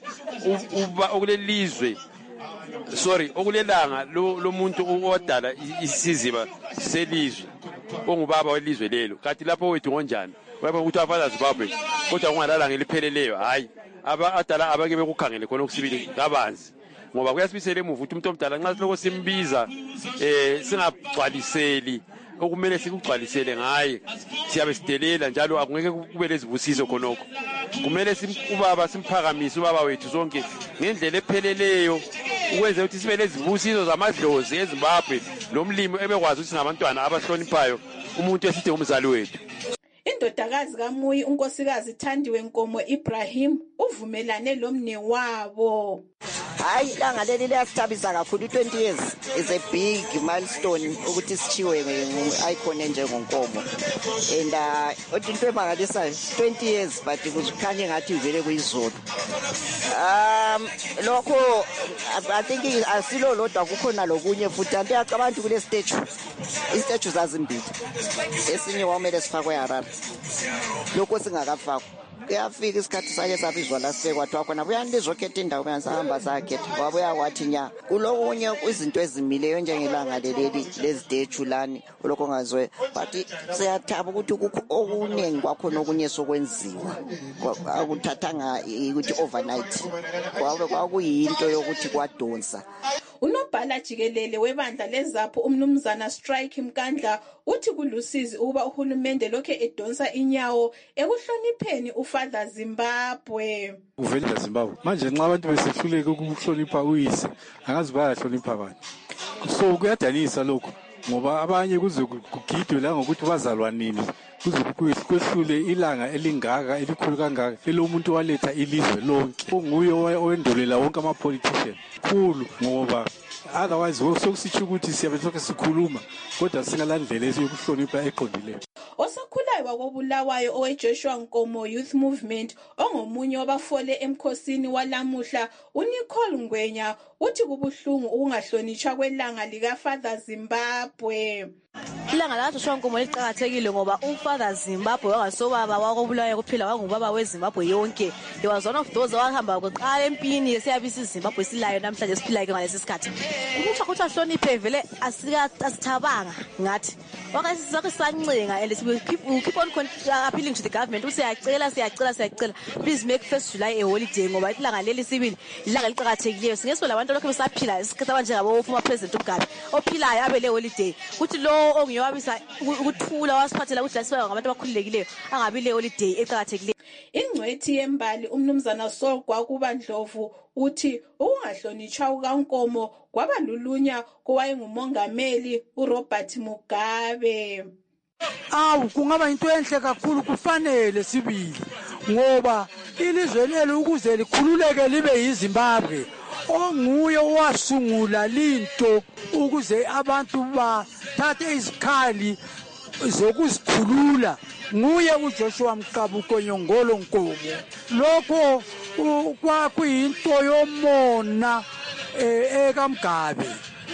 Speaker 26: okule lizwe okulelanga lomuntu odala isiziba selizwe ongubaba welizwe lelo kathi lapho wethu ngonjani waba ukuthi aFather Zimbabwe kodwa kungalala ngelipheleleyo. Hayi abadala abake bekukhangele khona okusibili kabanzi ngoba kuyasibisela emuva ukuthi umuntu omdala nxa siloko simbiza singagcwaliseli okumele sikugcwalisele ngaye siyabe sidelela njalo akungeke kube lezibusiso khonokho. Kumele ubaba simphakamise ubaba wethu zonke ngendlela epheleleyo ukwenza ukuthi sibe lezibusiso zamadlozi eZimbabwe nomlimi ebekwazi ukuthi ngabantwana abahloniphayo umuntu esithi umzali wethu.
Speaker 24: Indodakazi kaMuyi unkosikazi Thandiwe Nkomo Ibrahim uvumelane lomnewabo.
Speaker 1: Hayi ilanga leli liyasithabisa kakhulu. 20 years is a big milestone ukuthi sichiwe nge-icon enjengonkomo. And into emangalisayo 20 years but kuzikhanye ngathi vele kuyizolo. Lokho I think asilo lodwa kukhona lokunye futhi abantu kule statue. Istatue zazimbili. Esinye kwamele sifakwe eHarare. Lokho singakafakwa. Kuyafika isikhathi sakhe sabizwa la sibekwa kwathi khona buyanizokhetha indawo bayasahamba sakhetha wabuya kwathi nya kulokunye izinto ezimileyo njengelanga leli lezidechu lani lokho ngazwe but siyathaba ukuthi okuningi kwakhona okunye sokwenziwa akuthathanga ukuthi overnight kwakuyinto yokuthi kwadonsa.
Speaker 24: Unobhala jikelele webandla leZAPHU umnumzana Strike Mkandla uthi kulusizi ukuba uhulumende lokho edonsa inyawo ekuhlonipheni uFather Zimbabwe.
Speaker 8: Uvela Zimbabwe manje nxa abantu besehluleka ukuhlonipha uyise angazi bayahlonipha abantu. So kuyadanisa lokho ngoba abanye kuze kugidwe la ngokuthi bazalwa nini kuze kwehlule ilanga elingaka elikhulu kangaka elomuntu waletha ilizwe lonke unguye owendolela wonke ama-politician khulu ngoba otherwise sokusitsho ukuthi siyabe sonke sikhuluma kodwa singalandlela esiyokuhlonipha eqondileyo.
Speaker 24: Osakhulayo wakobulawayo oweJoshua Nkomo Youth Movement ongomunye wabafole emkhosini walamuhla uNicole Ngwenya uthi kubuhlungu ukungahlonitshwa kwelanga likaFather Zimbabwe.
Speaker 9: Ilanga likaJoshua Nkomo liqhakathekile ngoba uFather Zimbabwe wangasobaba wakobulawayo kuphela wangubaba weZimbabwe yonke. He was one of those owahamba kuqala empini esiyabisa iZimbabwe silayo namhlanje siphilayo ngalesi sikhathi. Ukuthi ahloniphe vele asithabanga ngathi wakasizake sancenga and keep on appealing to the government siyacela please make 1st July a holiday ngoba ilanga leli sibili ilanga liqhakathekileyo singeso labantu lokho besaphila isikhathi abanjengabo former president uMgabe ophilayo abele holiday kuthi lo ongiyowabisa ukuthula wasiphathela ukuthi lasiwa ngabantu abakhululekileyo angabi le holiday eqhakathekileyo. Ingcwethi
Speaker 24: yembali umnumzana Saul Gwakubandlovu uthi ukungahlonitshwa kukaNkomo kwaba lulunya kowayengumongameli uRobert Mugabe.
Speaker 10: Kungaba into enhle kakhulu kufanele sibili ngoba ilizwe leli ukuze likhululeke libe yiZimbabwe onguye owasungula linto ukuze abantu bathathe izikhali zokuzikhulula nguye uJoshua Mqabukonyongolo Nkomo. Lokho kwakuyinto yomona ekamgabe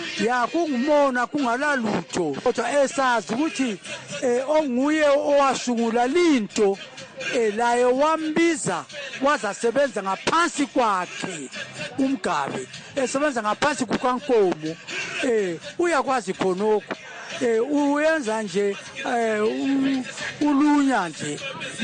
Speaker 10: kungumona kungalalutho kodwa esazi ukuthi onguye owasungula linto laye wambiza wazasebenza ngaphansi kwakhe uMgabe esebenza ngaphansi kukaNkomo uyakwazi khonokho uyenza nje ulunya nje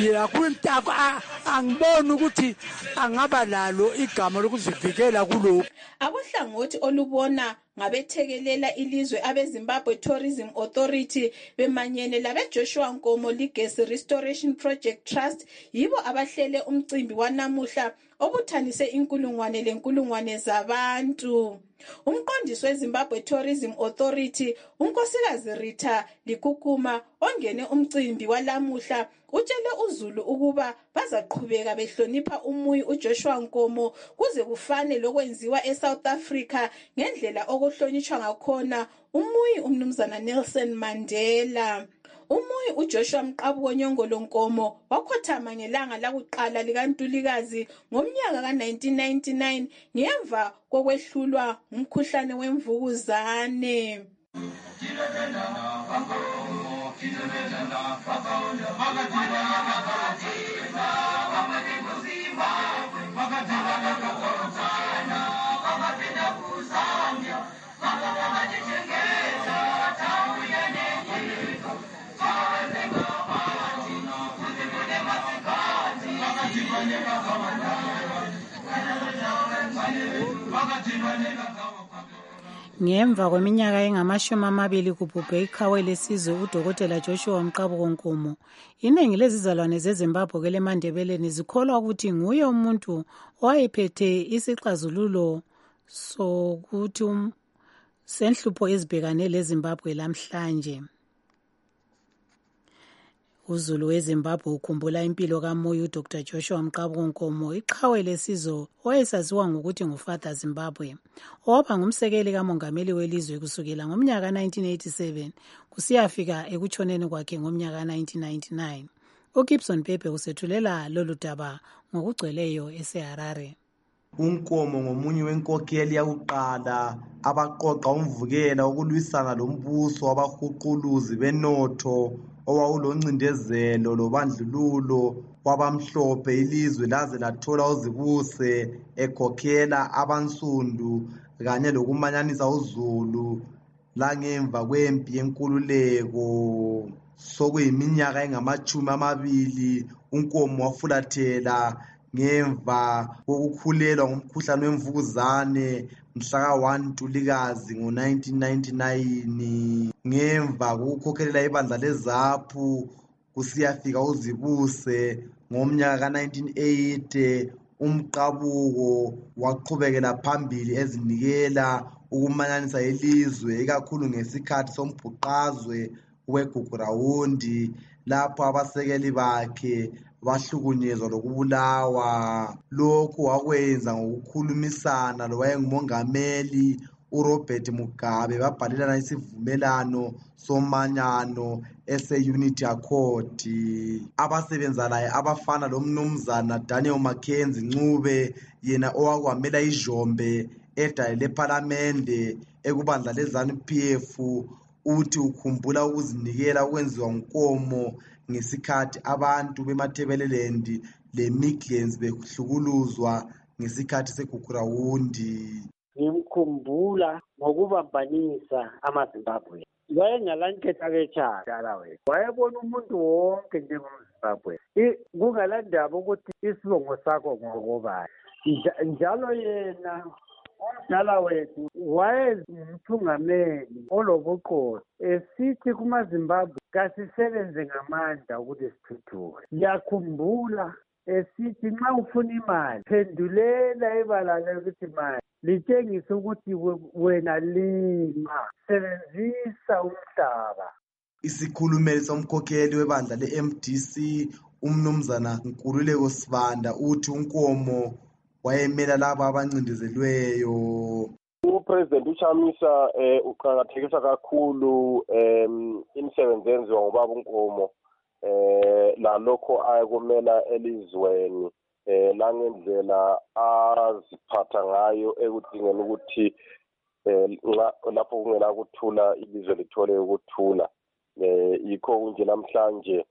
Speaker 10: angiboni ukuthi angaba lalo igama lokuzivikela kulokho.
Speaker 24: Abohlangothi olubona ngabethekelela ilizwe abeZimbabwe Tourism Authority bemanyene labeJoshua Nkomo Legacy Restoration Project Trust yibo abahlele umcimbi wanamuhla obuthanise inkulungwane zabantu. Umqondisi weZimbabwe Tourism Authority unkosikazi Rita Likukuma ongene umcimbi walamuhla utshele uZulu ukuba bazaqhubeka behlonipha umuyi uJoshua Nkomo kuze kufane lokwenziwa eSouth Africa ngendlela okuhlonitshwa ngakhona umuyi umnumzana Nelson Mandela. Umuyi uJoshua Mqabukonyongolo Nkomo wakhothama ngelanga lakuqala likaNtulikazi ngomnyaka ka1999 ngemva kokwehlulwa umkhuhlane wemvukuzane.
Speaker 4: Ngemva kweminyaka engama20 kubhubhe iqhawe lesizwe uDokotela Joshua Mqabuko Nkomo, iningi lezizalwane zeZimbabwe keleMandebeleni zikholwa ukuthi nguye umuntu owayephethe isixazululo so kuthi senhlupho ezibhekane leZimbabwe lamhlanje. UZulu weZimbabwe ukhumbula impilo kamoya uDr Joshua Mqabuko Nkomo, iqhawe lesizwe owayesaziwa ngokuthi nguFather Zimbabwe, owaba ngumsekeli kamongameli welizwe kusukela ngomnyaka 1987 kusiyafika ekutshoneni kwakhe ngomnyaka 1999. uGibson Pepe usethulela lolu daba ngokugcweleyo eseHarare.
Speaker 11: uNkomo ngomunye wenkokheli yakuqala abaqoqa umvukela wokulwisana lombuso wabahuquluzi benotho owawuloncindezelo lobandlululo wabamhlophe ilizwe laze lathola uzibuse ekhokhela abansundu kanye lokumanyanisa uZulu langemva kwempi yenkululeko. Sokuyiminyaka engama-20 uNkomo wafulathela ngemva kokukhulelwa ngumkhuhlane wemvukuzane mhlaka 1 Ntulikazi ngo-1999. Ngemva kokukhokhelela ibandla leZAPU kusiyafika uzibuse ngomnyaka ka-1980, uMqabuko waqhubekela phambili ezinikela ukumanyanisa ilizwe ikakhulu ngesikhathi sombhuqazwe weGugurawundi lapho abasekeli bakhe bahlukunyezwa lokubulawa. Lokhu wakwenza ngokukhulumisana lowayengumongameli uRobert Mugabe, babhalelana isivumelano somanyano ese-Unity Accord. Abasebenza laye abafana lomnumzana Daniel Mackenzie Ncube, yena owakwamela iJombe edale lephalamende ekubandla leZANU-PF, uthi ukhumbula ukuzinikela okwenziwa uNkomo ngesikhathi abantu beMatabeleland leMidlands behlukuluzwa ngesikhathi seGugurawundi.
Speaker 7: Ngimkhumbula ngokubambanisa amaZimbabwe. Wayengalanketha-ketha wethu, wayebona umuntu wonke njengomZimbabwe, kungalandaba ukuthi isibongo sakho ngokobani. Njalo yena umdala wethu wayengumthungameli olobuqotho, esithi kumaZimbabwe kasisebenze ngamandla ukuthi sithuthuke. Ngiyakhumbula esithi nxa ufuna imali phendulela ibala lokuthi mali litshengise ukuthi wena lima, sebenzisa umhlaba.
Speaker 11: Isikhulumeli somkhokheli webandla le-MDC umnumzana Nkululeko Sibanda uthi uNkomo wayemela laba abancindezelweyo.
Speaker 13: UPresident uChamisa uqakathekisa kakhulu imisebenzi enziwa ngobaba uNkomo lalokho ayekumela elizweni langendlela aziphatha ngayo ekudingeni ukuthi lapho kungela kuthula ilizwe lithole ukuthula. Yikho kunje namhlanje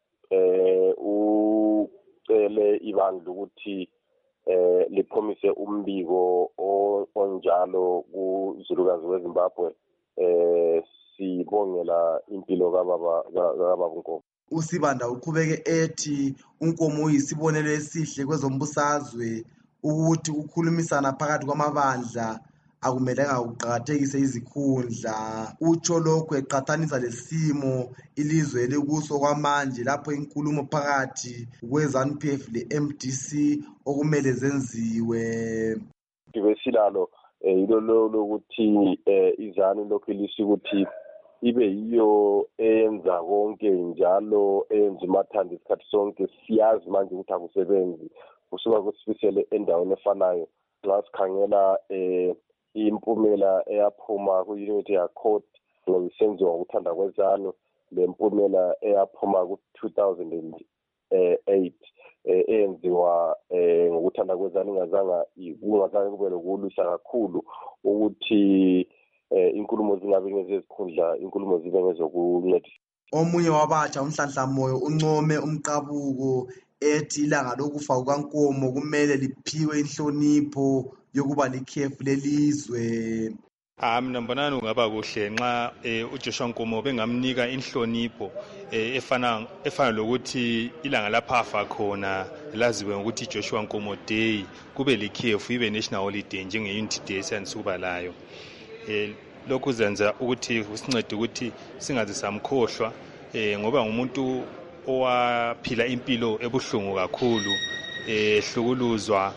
Speaker 13: ucele ibandla ukuthi liphomise umbiko onjalo kuZulukazi weZimbabwe. Sibongela impilo kababa uNkomo.
Speaker 11: uSibanda uqhubeke ethi uNkomo uyisibonelo esihle kwezombusazwe ukuthi ukukhulumisana phakathi kwamabandla akumelanga kuqakathekise izikhundla. Utsho lokhu eqathanisa lesimo ilizwe elikuso kwamanje lapho inkulumo phakathi kweZANU-PF le-MDC okumele zenziwe.
Speaker 13: Besilalo yilo lokuthi iZANU lokhu lisho ukuthi ibe yiyo eyenza konke njalo eyenza umathanda isikhathi sonke. Siyazi manje ukuthi akusebenzi kusuka kusifisele endaweni efanayo. Nxa sikhangela impumela eyaphuma ku-Unity Accord ngokusenziwa ngokuthanda kweZANU, le mpumela eyaphuma ku-2008 eyenziwa ngokuthanda kweZANU kungazange kube lokulwisa kakhulu ukuthi inkulumo zingabe ngezezikhundla, inkulumo zibe ngezokuncedisa.
Speaker 11: Omunye wabatsha uNhlanhlamoyo uncome uMqabuko ethi ilanga lokufa kukaNkomo kumele liphiwe inhlonipho yokuba likhefu lelizwe.
Speaker 5: Mina mbonani kungaba kuhle nxa uJoshua Nkomo bengamnika inhlonipho efana lokuthi ilanga lapha afa khona laziwe ngokuthi Joshua Nkomo Day, kube likhefu ibe national holiday njenge-Unity Day esiyandisukuba layo. Lokhu zenza ukuthi usincede ukuthi singaze samkhohlwa ngoba ngumuntu owaphila impilo ebuhlungu kakhulu, hlukuluzwa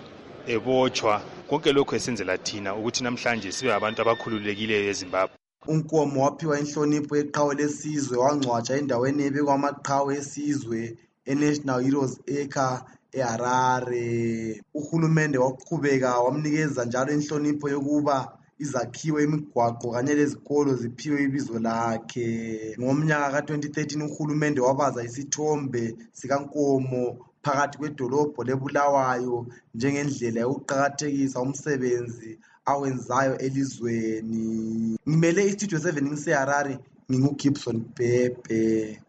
Speaker 14: ebotshwa konke lokho esenzela thina ukuthi namhlanje sibe abantu abakhululekileyo eZimbabwe.
Speaker 11: uNkomo waphiwa inhlonipho yeqhawe lesizwe wangcwatshwa endaweni ebekwa amaqhawe esizwe eNational Heroes Acre eHarare. Uhulumende waqhubeka wamnikeza njalo inhlonipho yokuba izakhiwo, imigwaqo kanye lezikolo ziphiwe ibizo lakhe. Ngomnyaka ka-2013 uhulumende wabaza isithombe sikaNkomo phakathi kwedolobho leBulawayo njengendlela yokuqakathekisa umsebenzi awenzayo elizweni. Ngimele iStudio 7 ngiseHarare, nginguGibson Bhebhe.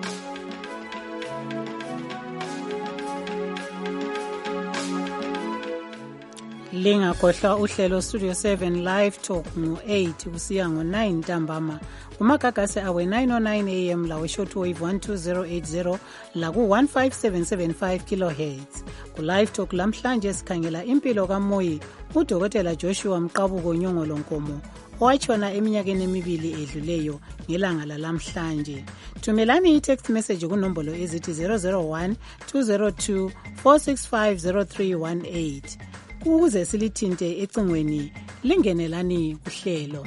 Speaker 4: Lingakhohlwa uhlelo Studio 7 Live Talk ngo-8 kusiya ngo-9 ntambama kumagagasi awe 909 AM lawe shortwave 12080 laku-15775 kHz. Ku-Live Talk lamhlanje sikhangela impilo kaMoyi uDokotela Joshua Mqabuko Nyongolo Nkomo owatshona eminyakeni emibili edluleyo ngelanga lalamhlanje. Thumelani i-text message kunombolo ezithi 001 202 465 0318 ukuze silithinte ecingweni lingenelani kuhlelo.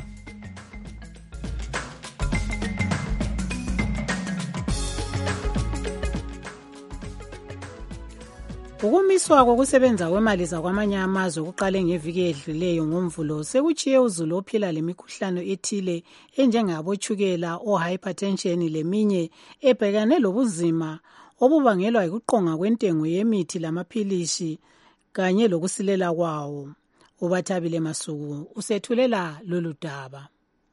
Speaker 4: Ukumiswa kokusebenza kwemali zakwamanye amazwe kuqale ngeviki edluleyo ngoMvulo sekuchiye uzulu ophila lemikhuhlane ethile enjengabotshukela, o-hypertension leminye ebhekane lobuzima obubangelwa yikuqonga kwentengo yemithi lamaphilisi kanye lokusilela kwawo. Ubathabile Masuku usethulela lolu daba.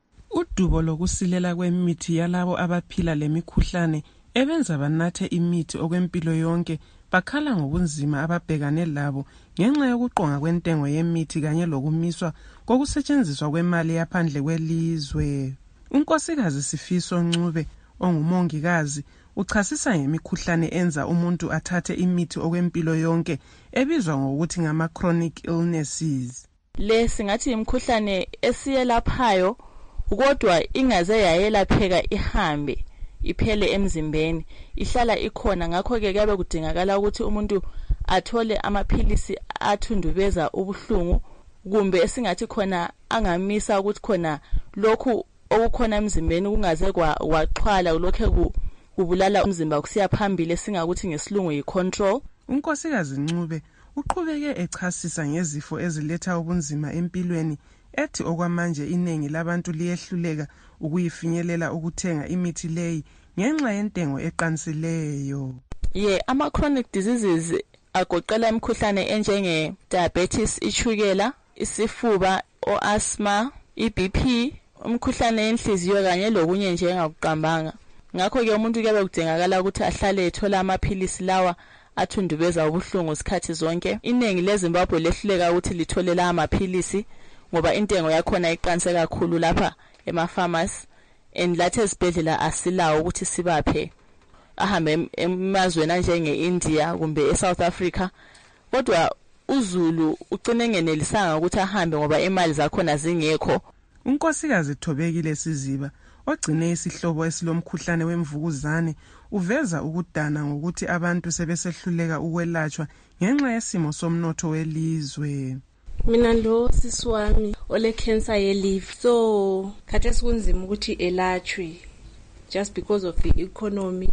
Speaker 15: Udubo lokusilela kwemithi yalabo abaphila lemikhuhlane ebenza banathe imithi okwempilo yonke bakhala ngobunzima ababhekane labo ngenxa yokuqonga kwentengo yemithi kanye lokumiswa kokusetshenziswa kwemali yaphandle kwelizwe. Unkosikazi Sifiso Ncube ongumongikazi uchasisa ngemikhuhlane enza umuntu athathe imithi okwempilo yonke ebizwa ngokuthi ngama-chronic illnesses.
Speaker 16: Le singathi imikhuhlane esiyelaphayo kodwa ingaze yayelapheka ihambe iphele emzimbeni, ihlala ikhona. Ngakho-ke kuyabe kudingakala ukuthi umuntu athole amaphilisi athundubeza ubuhlungu, kumbe esingathi khona angamisa ukuthi khona lokhu okukhona emzimbeni kungaze kwaxhwala lokho kubulala umzimba kusiya phambili esingakuthi ngesilungu yi-control.
Speaker 15: Unkosikazi Ncube uqhubeke echasisa ngezifo eziletha ubunzima empilweni ethi okwamanje iningi labantu liyehluleka ukuyifinyelela ukuthenga imithi leyi ngenxa yentengo eqansileyo.
Speaker 16: Ama-chronic diseases agoqela imikhuhlane enjenge diabetes, ichukela, isifuba, o-asthma, i-BP, umkhuhlane yenhliziyo kanye lokunye nje engakuqambanga. Ngakho-ke umuntu kuyabe kudingakala ukuthi ahlale ethola amaphilisi lawa athundubeza ubuhlungu sikhathi zonke. Iningi leZimbabwe lehluleka ukuthi lithole la amaphilisi ngoba intengo yakhona iqanse kakhulu lapha ema-pharmacy, and lathi ezibhedlela asilawo ukuthi sibaphe ahambe emazweni anjenge-India kumbe e-South Africa. Kodwa uZulu ugcine ngenelisanga ukuthi ahambe ngoba imali zakhona zingekho.
Speaker 15: Unkosikazi Thobekile Siziba ogcine isihlobo esilomkhuhlane wemvukuzane uveza ukudana ngokuthi abantu sebesehluleka ukwelatshwa ngenxa yesimo somnotho welizwe.
Speaker 17: Mina lo siswami ole cancer ye-liver, so khathesi kunzima ukuthi elatshwe just because of the economy.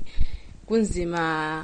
Speaker 17: Kunzima,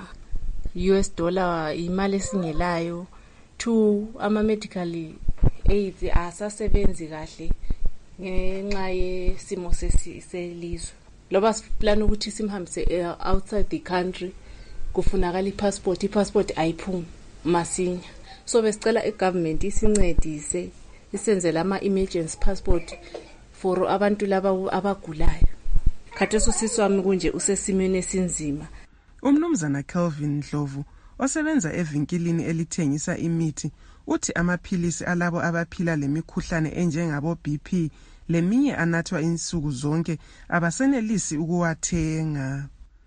Speaker 17: US dollar imali esingelayo, to ama-medical aids asasebenzi kahle ngenxa yesimo selizwe. Loba siplan ukuthi simhambise outside the country kufunakala i-passport ayiphumi masinya. So besicela i-government isincedise isenzele ama-emergency passport for abantu laba abagulayo. Khathesi usiswami kunje usesimeni esinzima.
Speaker 15: Umnumzana Kelvin Ndlovu osebenza evinkilini elithengisa imithi uthi amaphilisi alabo abaphila lemikhuhlane enjengabo BP leminye anathwa insuku zonke abasenelisi ukuwathenga.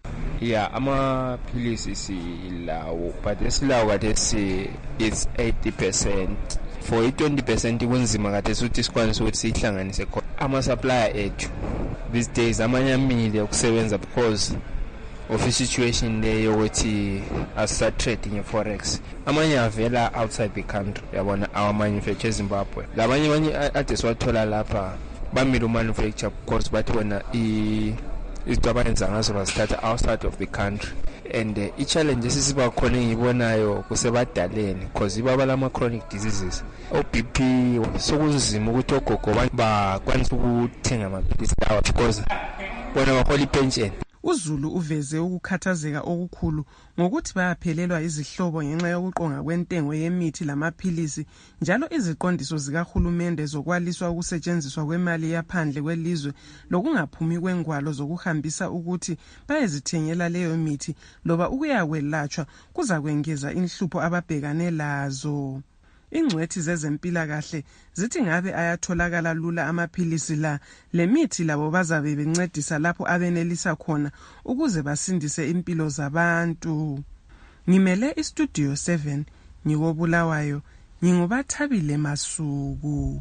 Speaker 18: Amaphilisi silawo, but esilawo khathesi is 80%. For 20% kunzima khathesi ukuthi sikwanise ukuthi sihlanganise khona ama-supplier ethu these days amanye amile ukusebenza because of i-situation le yokuthi asistart trading i-forex. Amanye avela outside the country, yabona our manufacture eZimbabwe. Labanye ade siwathola lapha bamile umanufacture because bathi wena izinto abayenza ngazo bazithatha outside of the country. And i-challenge esisiba khona engiyibonayo kusebadaleni because ibaba lama-chronic diseases o-BP sokunzima ukuthi ogogo bakwanisa ukuthenga amaphilisi lawa because bona bahola ipensheni.
Speaker 15: uZulu uveze ukukhathazeka okukhulu ngokuthi bayaphelelwa izihlobo ngenxa yokuqonga kwentengo yemithi lamaphilisi, njalo iziqondiso zikahulumende zokwaliswa ukusetshenziswa kwemali yaphandle kwelizwe lokungaphumi kwengwalo zokuhambisa ukuthi bayezithengela leyo mithi loba ukuyakwelatshwa kuza kwengeza inhlupho ababhekane lazo. Ingcwethi zezempilakahle zithi ngabe ayatholakala lula amaphilisi la, lemithi labo bazabe bencedisa lapho abenelisa khona ukuze basindise impilo zabantu. Ngimele iStudio 7 ngikobulawayo, ngingubathabile Masuku.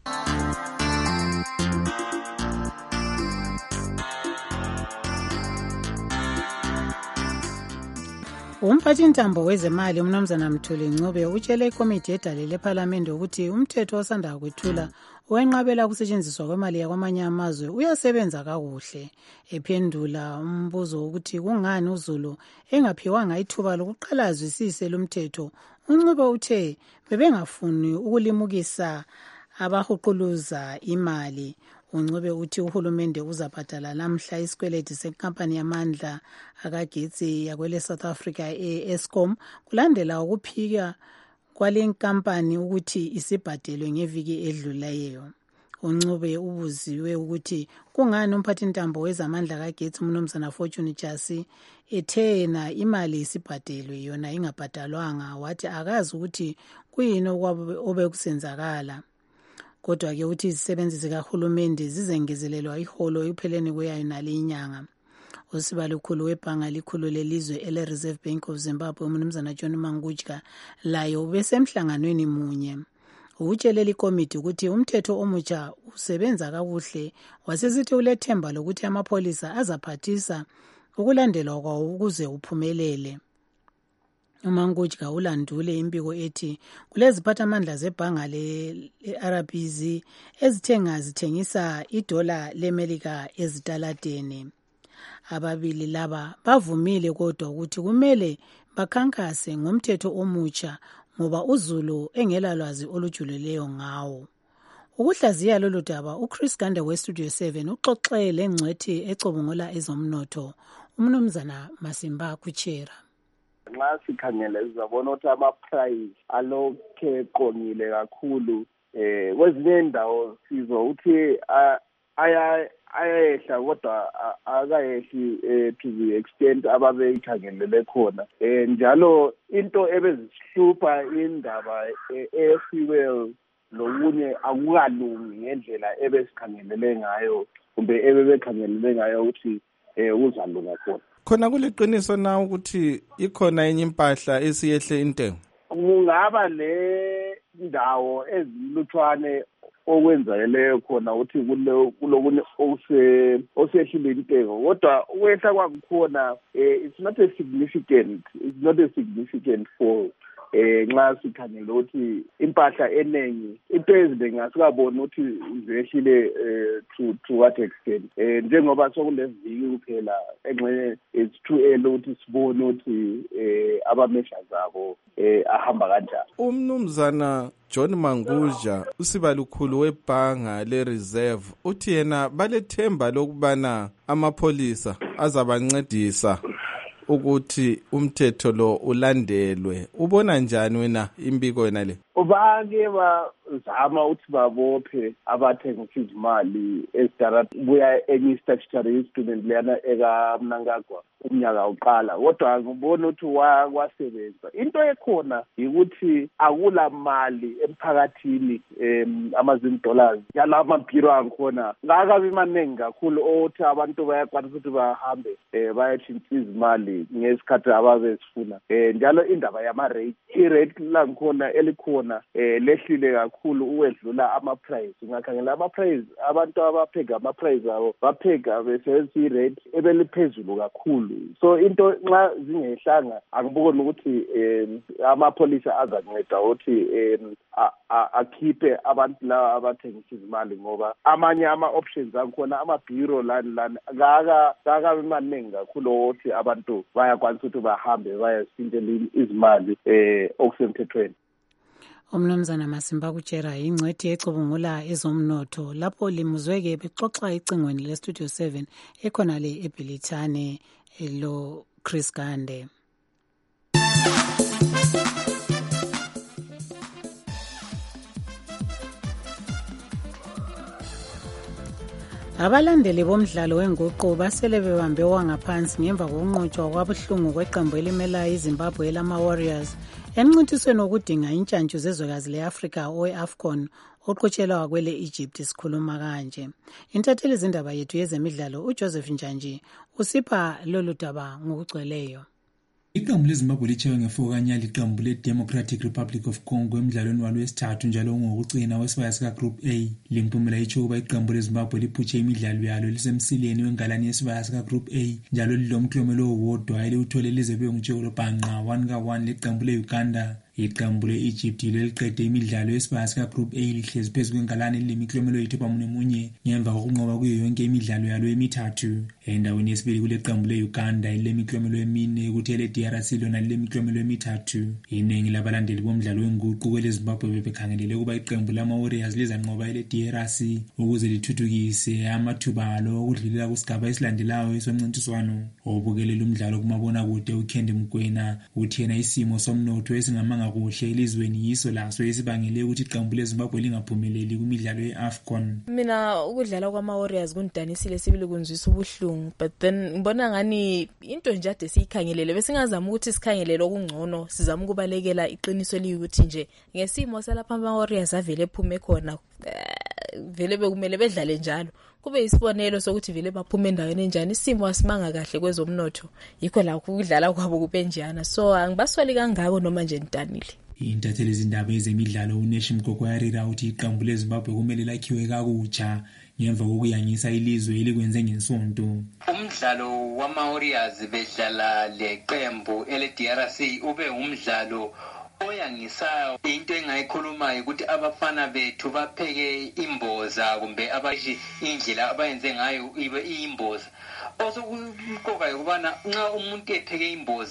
Speaker 4: Umphathintambo wezemali uMnumzana Mthuli Ncube utshele ikomiti yedale lePhalamende ukuthi umthetho osanda kwethula owenqabela ukusetshenziswa kwemali yakwamanye amazwe uyasebenza kakuhle. Ephendula umbuzo ukuthi kungani uZulu engaphiwanga ithuba lokuqala azwisise lumthetho, uNcube uthe bebengafuni ukulimukisa abahuquluza imali. uNcube uthi uhulumende uzabhadala namhla isikweleti senkampani yamandla akagetsi yakwele South Africa Eskom kulandela ukuphika kwale nkampani ukuthi isibhadelwe ngeviki edluleyo. uNcube ubuziwe ukuthi kungani umphathintambo wezamandla kagetsi uMnumzana Fortune Jasi ethe na imali isibhadelwe yona ingabhadalwanga, wathi akazi ukuthi kuyini obekusenzakala. Kodwa ke uthi izisebenzi zikahulumende zizengezelelwa iholo ekupheleni kweyayo nale inyanga. Usibalukhulu webhanga likhulu lelizwe ele-Reserve Bank of Zimbabwe uMnumzana John Mangudya layo ubesemhlanganweni munye. Utshelela ikomiti ukuthi umthetho omutsha usebenza kakuhle, wasesithi ulethemba lokuthi amapholisa azaphathisa ukulandelwa kwawo ukuze uphumelele. uMangudya ulandule impiko ethi kuleziphathamandla zebhanga le-RBZ zithengisa idola leMelika ezitaladeni. Ababili laba bavumile kodwa ukuthi kumele bakhankase ngomthetho omutsha ngoba uZulu engelalwazi olujulileyo ngawo. Ukuhlaziya lolu daba uChris Gande weStudio 7 uxoxe lengcwethi ecubungula ezomnotho uMnumzana Masimba Kuchera.
Speaker 12: Nxa sikhangela sizabona ukuthi ama-price alokhe eqongile kakhulu. Kwezinye indawo sizwa ukuthi ayehla kodwa akayehli to the extent ababeyikhangelele khona. Njalo into ebezisihlupha indaba e-fuel lokunye akukalungi ngendlela ebesikhangelele ngayo kumbe ebebekhangelele ngayo ukuthi uzalunga khona.
Speaker 3: Khona kuliqiniso na ukuthi ikhona enye impahla esiyehle intengo?
Speaker 12: Kungaba le ndawo ezilutshwane okwenzakeleyo khona ukuthi kulokunye osehlile intengo, kodwa ukwehla kwakukhona it's not a significant fall. Nxa sikhangela ukuthi impahla enengi into eziningi asikaboni ukuthi zehlile to what extent. Njengoba sokuleviki kuphela engxenye it's too early ukuthi sibone ukuthi abamesha zabo ahamba kanjani.
Speaker 3: uMnumzana John Mangudya usibalukhulu webhanga le-Reserve uthi yena balethemba lokubana amapholisa azabancedisa ukuthi umthetho lo ulandelwe. Ubona njani wena imbiko yena le?
Speaker 12: Bake bazama ukuthi babophe abathengisa izimali ezidarat buya enye statutory instrument leyana ekaMnangagwa umnyaka uqala, kodwa ngibona ukuthi kwasebenza. Into ekhona ukuthi akula mali emphakathini $1,000 yala amabhiro angikhona ngakabi maningi kakhulu othi abantu bayakwanisa ukuthi bahambe bayethinta izimali ngesikhathi ababezifuna. Njalo indaba yama-rate, i-rate langikhona elikhona lona lehlile kakhulu ukwedlula ama-price. Ungakhangela ama-price, abantu abapheka ama-price abo bapheka besebenzisa i-rate ebeliphezulu kakhulu. So into nxa zingehlanga angiboni ukuthi amapholisa azanceda ukuthi akhiphe abantu laba abathengisa izimali, ngoba amanye ama-options akhona, ama-bureau lani kakabi maningi kakhulu ukuthi abantu bayakwanisa ukuthi bahambe bayasindela izimali okusemthethweni.
Speaker 4: Umnumzana Masimba Kuchera ingcwethi ecubungula ezomnotho lapho limuzweke bexoxa icingweni leStudio 7 ekhona le eBilitane lo Chris Gande. Abalandeli bomdlalo wenguqu basele bebambe wangaphansi ngemva kokunqotshwa kwabuhlungu kweqembu elimela iZimbabwe lama-Warriors emncintisweni wokudinga intshantshu zezwekazi le-Afrika owe-AFCON oqhutshelwa kwele Egypt. Sikhuluma kanje intatheli zindaba yethu yezemidlalo uJoseph Njanji usipha lolu daba ngokugcweleyo.
Speaker 2: Iqembu leZimbabwe litshaywe ngefokanya liqembu le-Democratic Republic of Congo emdlalweni walo wesithathu njalo ngokucina wesibaya sika-Group A. Limpumela itsho ukuba iqembu leZimbabwe liphutshe imidlalo yalo lisemsileni wengalani yesibaya sika-Group A njalo lilomklomelo owodwa eliwuthole lize bengutshekolo bhanqa 1-1 leqembu le-Uganda. Iqembu le-Egypt leliqede imidlalo yesibaya sika-Group A lihlezi phezu kwengalani lilemiklomelo eyithobamunye ngemva kokunqoba kuyo yonke imidlalo yalo emithathu. Endaweni yesibili kuleqembu le-Uganda lilemiklomelo emine kuthi ele-DRC lona lilemiklomelo emithathu. Iningi labalandeli bomdlalo wenguqu kweleZimbabwe bebekhangelele ukuba iqembu lama-Warriors lizanqoba ele-DRC ukuze lithuthukise amathuba alo okudlulela kusigaba esilandelayo esomncintiswano. Obukelela umdlalo kumabonakude uKendi Mkwena uthi yena isimo somnotho esingamanga kuhle elizweni yiso laso esibangele ukuthi iqembu leZimbabwe lingaphumeleli kumidlalo ye-AFCON.
Speaker 16: Mina ukudlala kwama-Warriors kundidanisile sibili kunzwisa ubuhlungu, but then ngibona ngani into nje ade siyikhangelele besingazama ukuthi sikhangelele okungcono, sizama ukubalekela iqiniso liyukuthi nje ngesimo salapha ama-Warriors avele ephume khona vele bekumele bedlale njalo kube isibonelo sokuthi vele baphume endaweni enjani. Isimo asimanga kahle kwezomnotho yikho la ukudlala kwabo kubenjana, so angibaswali kangako noma nje ntanile.
Speaker 2: Intatheli zindaba ezemidlalo uNeshi Mkokoyarira uthi iqembu leZimbabwe kumele lakhiwe kakutsha ngemva kokuyangisa ilizwe elikwenze ngensonto.
Speaker 19: Umdlalo wama-Warriors bedlala leqembu ele-DRC ube umdlalo oyangisayo. Into engayikhulumayo ukuthi abafana bethu bapheke imboza kumbe abashi indlela abayenze ngayo ibe imboza. Osokuqoka ukubana nxa umuntu epheke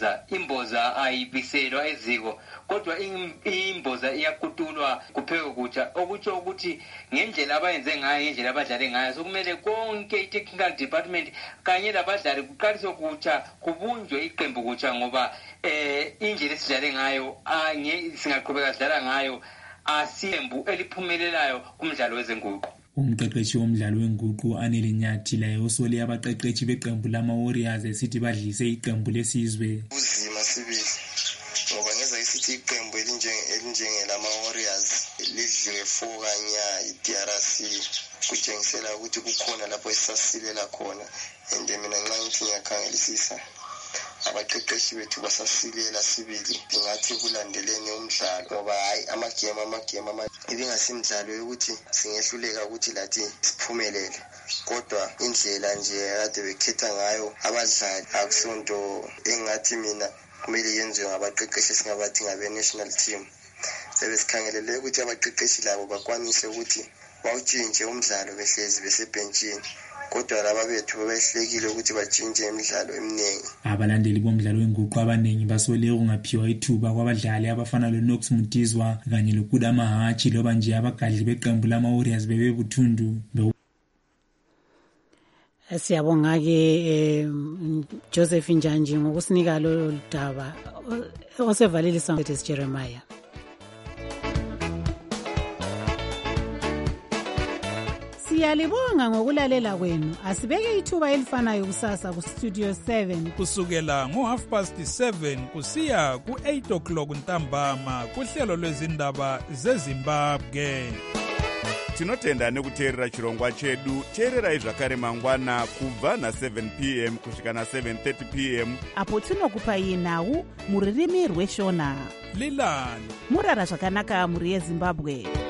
Speaker 19: imboza ayibiselwa eziko kodwa imboza iyaqutulwa kuphekwe kutsha, okutsho ukuthi ngendlela abayenze ngayo indlela abadlale ngayo sokumele konke i-technical department kanye labadlali kuqaliswe kutsha kubunjwe iqembu kutsha, ngoba indlela esidlale ngayo singaqhubeka sidlala ngayo asembu eliphumelelayo kumdlalo wezenguqu.
Speaker 2: Umqeqeshi womdlalo wenguqu Anele Nyathi laye usole abaqeqeshi beqembu lama-Warriors esithi badlise iqembu lesizwe.
Speaker 20: Uzima sibili ngoba ngeza isithi iqembu elinjengelama-Warriors lidliwe fokanya i-DRC kutshengisela ukuthi kukhona lapho esasilela khona, and mina nxa ngithi ngiyakhangelisisa abaqeqeshi bethu basasilela sibili ngathi kulandeleni umdlalo, ngoba hayi amagame ibingasimdlalo yokuthi singehluleka ukuthi lathi siphumelele, kodwa indlela nje kade bekhetha ngayo abadlali akusonto engathi mina kumele yenziwe ngabaqeqeshi singabathi ngabe-national team. Sebesikhangelele ukuthi abaqeqeshi labo bakwanise ukuthi bawutshintshe umdlalo behlezi besebhentshini, kodwa laba bethu behlekile ukuthi batshintshe imidlalo eminingi.
Speaker 2: Abalandeli bomdlalo wenguqu abaningi basole ukungaphiwa ithuba kwabadlali abafana loNox Mutizwa kanye loKuda Mahachi loba nje abagadli beqembu lama-Warriors bebebuthundu.
Speaker 4: Siyabonga-ke Joseph Njanji ngokusinika lolu daba. Osevalile Samthetes Jeremiah. Siyalibonga ngokulalela kwenu. Asibeke ithuba elifanayo kusasa kuStudio 7
Speaker 21: kusukela ngo7:30 kusiya ku8 o'clock ntambama kuhlelo lwezindaba zeZimbabwe.
Speaker 1: tinotenda nekuteerera chirongwa chedu. teererai zvakare mangwana kubva na7 p.m. kusvika na7:30 p.m.
Speaker 6: apo tinokupai nhau muririmi rweshona.
Speaker 21: Lilan
Speaker 6: murara zvakanaka mhuri yeZimbabwe.